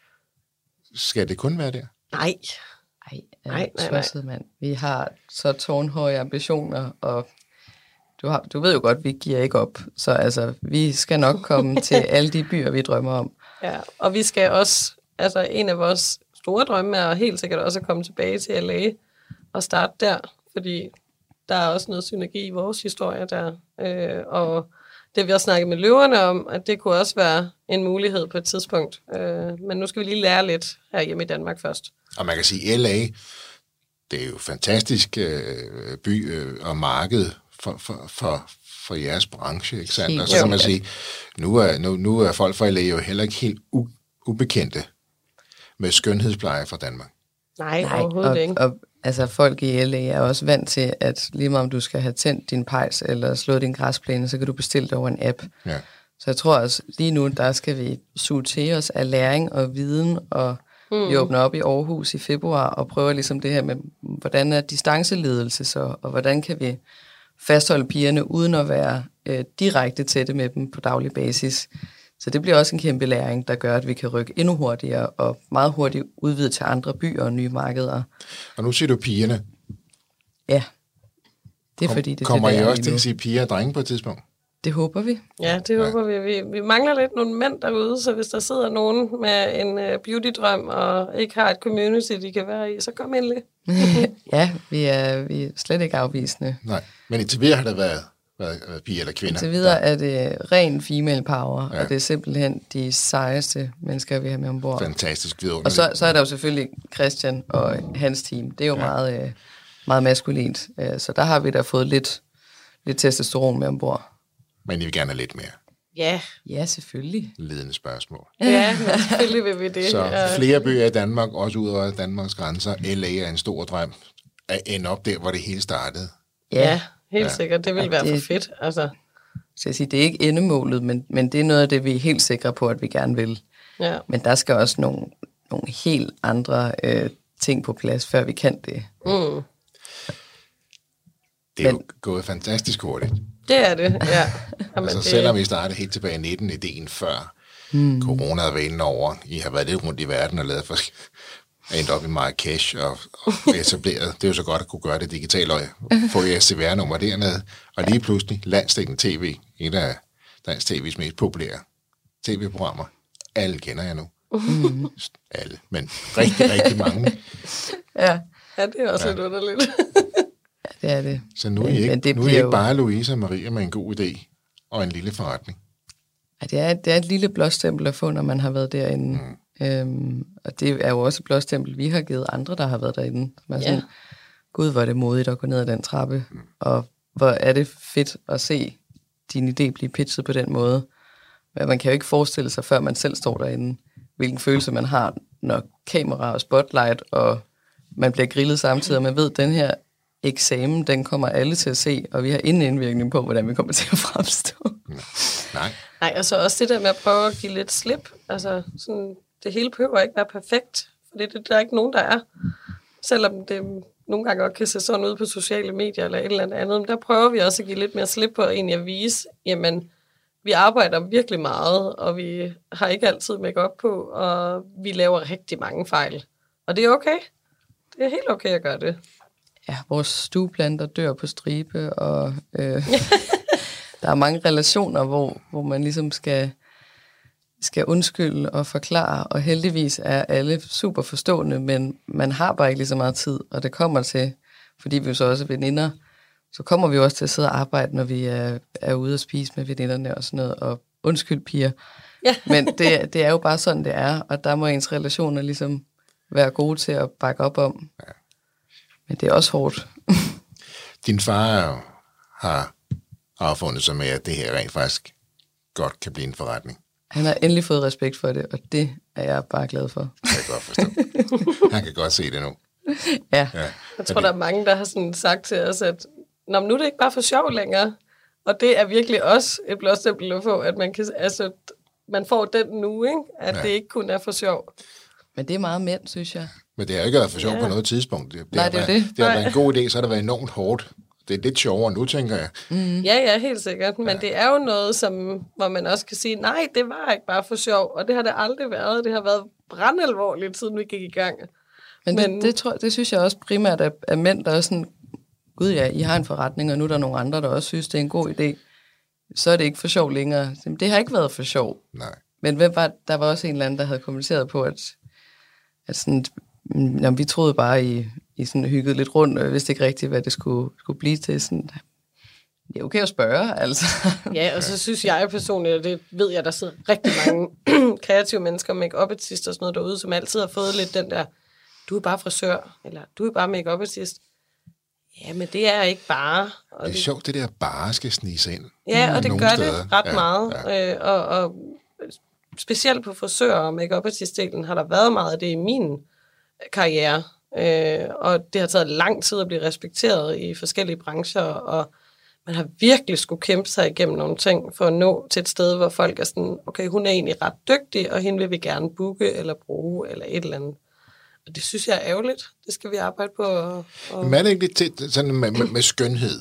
Skal det kun være der? Nej. Ej, Nej, nej, nej, mand. Vi har så tårnhøje ambitioner, og du, har, du ved jo godt, vi giver ikke op. Så altså, vi skal nok komme til alle de byer, vi drømmer om. Ja, og vi skal også, altså en af vores store drømme er helt sikkert også at komme tilbage til L A og starte der, fordi der er også noget synergi i vores historie der. Øh, og det vi også snakket med løverne om, at det kunne også være en mulighed på et tidspunkt. Øh, men nu skal vi lige lære lidt her hjemme i Danmark først. Og man kan sige, L A, det er jo fantastisk øh, by øh, og marked for, for, for, for jeres branche, ikke sandt? Og så kan man sige, nu er, nu, nu er folk fra L A jo heller ikke helt u, ubekendte med skønhedspleje fra Danmark. Nej, Nej, overhovedet og, ikke. og altså, folk i L A er også vant til, at lige meget om du skal have tændt din pejs eller slået din græsplæne, så kan du bestille det over en app. Ja. Så jeg tror også, lige nu, der skal vi suge til os af læring og viden, og mm. vi åbner op i Aarhus i februar, og prøver ligesom det her med, hvordan er distanceledelse så, og hvordan kan vi fastholde pigerne, uden at være øh, direkte tætte med dem på daglig basis. Så det bliver også en kæmpe læring, der gør, at vi kan rykke endnu hurtigere, og meget hurtigt udvide til andre byer og nye markeder. Og nu siger du pigerne. Ja, det er Kom, fordi, det er kommer det, I der er også lige til nu. at sige piger og drenge på et tidspunkt? Det håber vi. Ja, det håber vi. vi. Vi mangler lidt nogle mænd derude, så hvis der sidder nogen med en uh, beauty-drøm og ikke har et community, de kan være i, så kom endelig. Ja, vi er, vi er slet ikke afvisende. Nej, men indtil videre har der været, været, været piger eller kvinder. Indtil videre er det ren female power, Ja. og det er simpelthen de sejeste mennesker, vi har med ombord. Fantastisk vidunderligt. Og så, så er der jo selvfølgelig Christian og hans team. Det er jo ja. meget, øh, meget maskulint. Øh, så der har vi da fået lidt, lidt testosteron med ombord. Men I vil gerne have lidt mere Ja, Ja, selvfølgelig. ledende spørgsmål. ja, men selvfølgelig vil vi det. Så Ja. flere byer i Danmark, også ud over Danmarks grænser. L A er en stor drøm at ende op der, hvor det hele startede. Ja, helt Ja. sikkert. Det vil Ja, være det- for fedt. Altså, Så jeg siger, det er ikke endemålet, men, men det er noget af det, vi er helt sikre på, at vi gerne vil. ja. Men der skal også nogle, nogle helt andre øh, ting på plads, før vi kan det. Mm, Det er Men- jo gået fantastisk hurtigt. det er det, ja. Jamen, Altså det, selvom I startede helt tilbage i nitten, ideen før mm. corona havde været inde over, I har været lidt rundt i verden og lavet for endt op i Marrakesh og, og etableret. Det er jo så godt at kunne gøre det digitalt og få jeres C V R-nummer dernede. Og lige pludselig landsdækkende tv, et af dansk tv's mest populære tv-programmer. Alle kender jeg nu. Mm. Alle, men rigtig, rigtig mange. Ja, ja, det er også ja. lidt underligt. det er det. Så nu er I Men- ikke, men det nu er I bliver ikke jo- bare Louise og Maria med en god idé og en lille forretning. Ja, det, er, det er et lille blåstempel at få, når man har været derinde. Mm. Øhm, og det er jo også et blåstempel, vi har givet andre, der har været derinde. Som er sådan, Ja. gud, hvor er det modigt at gå ned ad den trappe. Mm. Og hvor er det fedt at se din idé blive pitchet på den måde. Men man kan jo ikke forestille sig, før man selv står derinde, hvilken følelse man har, når kamera og spotlight, og man bliver grillet samtidig, og man ved, at den her eksamen, den kommer alle til at se, og vi har ingen indvirkning på, hvordan vi kommer til at fremstå. Nej. Nej, og så også det der med at prøve at give lidt slip. Altså, sådan, det hele behøver ikke være perfekt, for det, det der er ikke nogen, der er. Selvom det nogle gange godt kan se sådan ud på sociale medier eller et eller andet andet, men der prøver vi også at give lidt mere slip på egentlig at vise, jamen, vi arbejder virkelig meget, og vi har ikke altid make-up på, og vi laver rigtig mange fejl. Og det er okay. Det er helt okay at gøre det. Ja, vores stueplanter dør på stribe, og øh, der er mange relationer, hvor, hvor man ligesom skal, skal undskylde og forklare, og heldigvis er alle super forstående, men man har bare ikke lige så meget tid, og det kommer til, fordi vi jo så også er veninder, så kommer vi også til at sidde og arbejde, når vi er, er ude og spise med veninderne og sådan noget, og undskyld piger. Ja. Men det, det er jo bare sådan, det er, og der må ens relationer ligesom være gode til at bakke op om. Ja. Men det er også hårdt. Din far har affundet sig med, at det her rent faktisk godt kan blive en forretning. Han har endelig fået respekt for det, og det er jeg bare glad for. Det kan jeg godt forstå. Han kan godt se det nu. Ja. ja. Jeg tror, der er mange, der har sådan sagt til os, at Nå, nu er det ikke bare for sjov længere. Og det er virkelig også et blåstempel at få, at man, kan, altså, man får den nu, ikke? At ja. det ikke kun er for sjov. Men det er meget mænd, synes jeg. Men det har ikke været for sjov ja. på noget tidspunkt. Det, det Nej, det er været, det. Det har været en god idé, så har det været enormt hårdt. Det er lidt sjovere nu, tænker jeg. Mm. Ja, ja, helt sikkert. Men ja. det er jo noget, som, hvor man også kan sige, nej, det var ikke bare for sjov. Og det har det aldrig været. Det har været brandalvorligt, siden vi gik i gang. Men, Men det, det, tror, det synes jeg også primært er, er mænd, der er sådan, gud ja, I har en forretning, og nu er der nogle andre, der også synes, det er en god idé. Så er det ikke for sjov længere. Det har ikke været for sjov. Nej. Men hvem var, der var også en eller anden, der havde kommenteret på, at, at sådan, jamen, vi troede bare, I, I sådan hyggede lidt rundt, og vidste ikke rigtigt, hvad det skulle, skulle blive til. Sådan, det er okay at spørge, altså. Ja, og så synes jeg personligt, og det ved jeg, der sidder rigtig mange kreative mennesker, make-up-artister og sådan noget derude, som altid har fået lidt den der, du er bare frisør, eller du er bare make-up-artist. Ja, men det er ikke bare. Og det er det, sjovt, det der bare skal snige sig ind. Ja, og det gør steder. det ret ja, meget. Ja. Øh, og, og specielt på frisør- og make-up-artist-delen har der været meget af det i min karriere. Øh, og det har taget lang tid at blive respekteret i forskellige brancher, og man har virkelig skulle kæmpe sig igennem nogle ting for at nå til et sted, hvor folk er sådan, okay, hun er egentlig ret dygtig, og hende vil vi gerne booke eller bruge, eller et eller andet. Og det synes jeg er ærgerligt. Det skal vi arbejde på. Og, og... Men er det ikke lidt til, sådan med, med, med skønhed?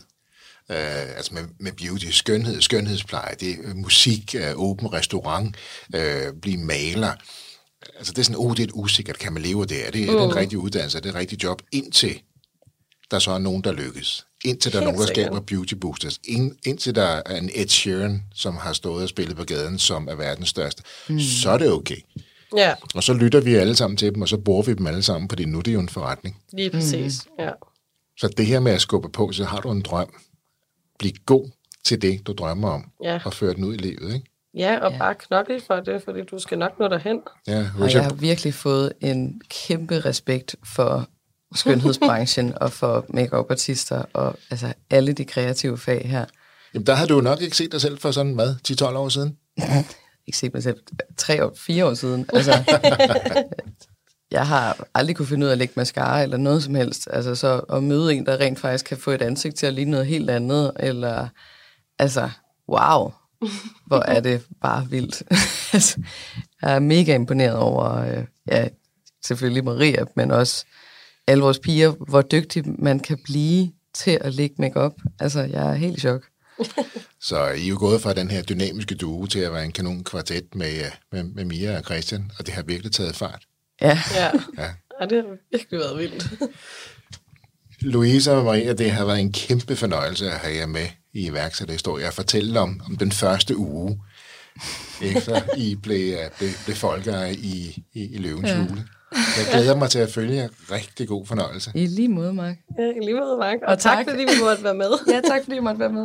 Uh, altså med, med beauty, skønhed, skønhedspleje, det er musik, uh, åben restaurant, uh, blive maler. Altså det er sådan, oh, det er et usikkert, kan man leve af det? Er det, mm. er det en rigtig uddannelse? Er det et rigtigt job? Indtil der så er nogen, der lykkes. Indtil der er nogen, der skaber beauty boosters. Ind, indtil der er en Ed Sheeran, som har stået og spillet på gaden, som er verdens største. Mm. Så er det okay. Ja. Og så lytter vi alle sammen til dem, og så bruger vi dem alle sammen, fordi nu er det jo en forretning. Lige præcis, mm. ja. Så det her med at skubbe på, så har du en drøm. Bliv god til det, du drømmer om, ja. og føre den ud i livet, ikke? Ja, og ja. bare knokle for det, fordi du skal nok nå derhen. Ja, og jeg har virkelig fået en kæmpe respekt for skønhedsbranchen og for make-up-artister og altså alle de kreative fag her. Jamen, der har du jo nok ikke set dig selv for sådan, hvad, ti til tolv år siden? Ikke set mig selv tre år, fire år siden. Altså, jeg har aldrig kunne finde ud af at lægge mascara eller noget som helst. Altså, så at møde en, der rent faktisk kan få et ansigt til at ligne noget helt andet, eller altså, wow, hvor er det bare vildt. Altså, jeg er mega imponeret over, øh, ja, selvfølgelig Maria, men også alle vores piger, hvor dygtig man kan blive til at lægge make-up. Altså, jeg er helt i chok. Så I er jo gået fra den her dynamiske duo til at være en kanon kvartet med, med, med Mia og Christian, og det har virkelig taget fart. Ja, ja. ja. ja det har virkelig været vildt. Louise og Maria, det har været en kæmpe fornøjelse at have jer med i iværksætterhistorie og fortælle om, om den første uge, efter I blev, blev, blev folkere i, i, i Løvens ja. Hule. Jeg glæder mig til at følge jer. Rigtig god fornøjelse. I lige måde, Mark. Ja, i lige måde, Mark. Og, og tak, tak, fordi vi måtte være med. Ja, tak, fordi vi måtte være med.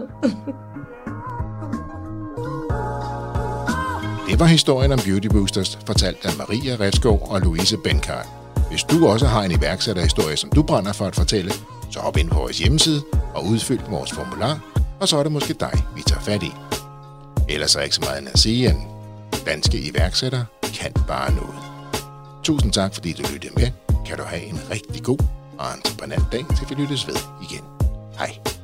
Det var historien om Beauty Boosters, fortalt af Maria Retskov og Louise Benkart. Hvis du også har en iværksætterhistorie, som du brænder for at fortælle, så hop ind på vores hjemmeside og udfyld vores formular, og så er det måske dig, vi tager fat i. Ellers er ikke så meget end at sige, at danske iværksættere kan bare noget. Tusind tak, fordi du lyttede med. Kan du have en rigtig god og entreprenant dag, til vi lyttes ved igen. Hej.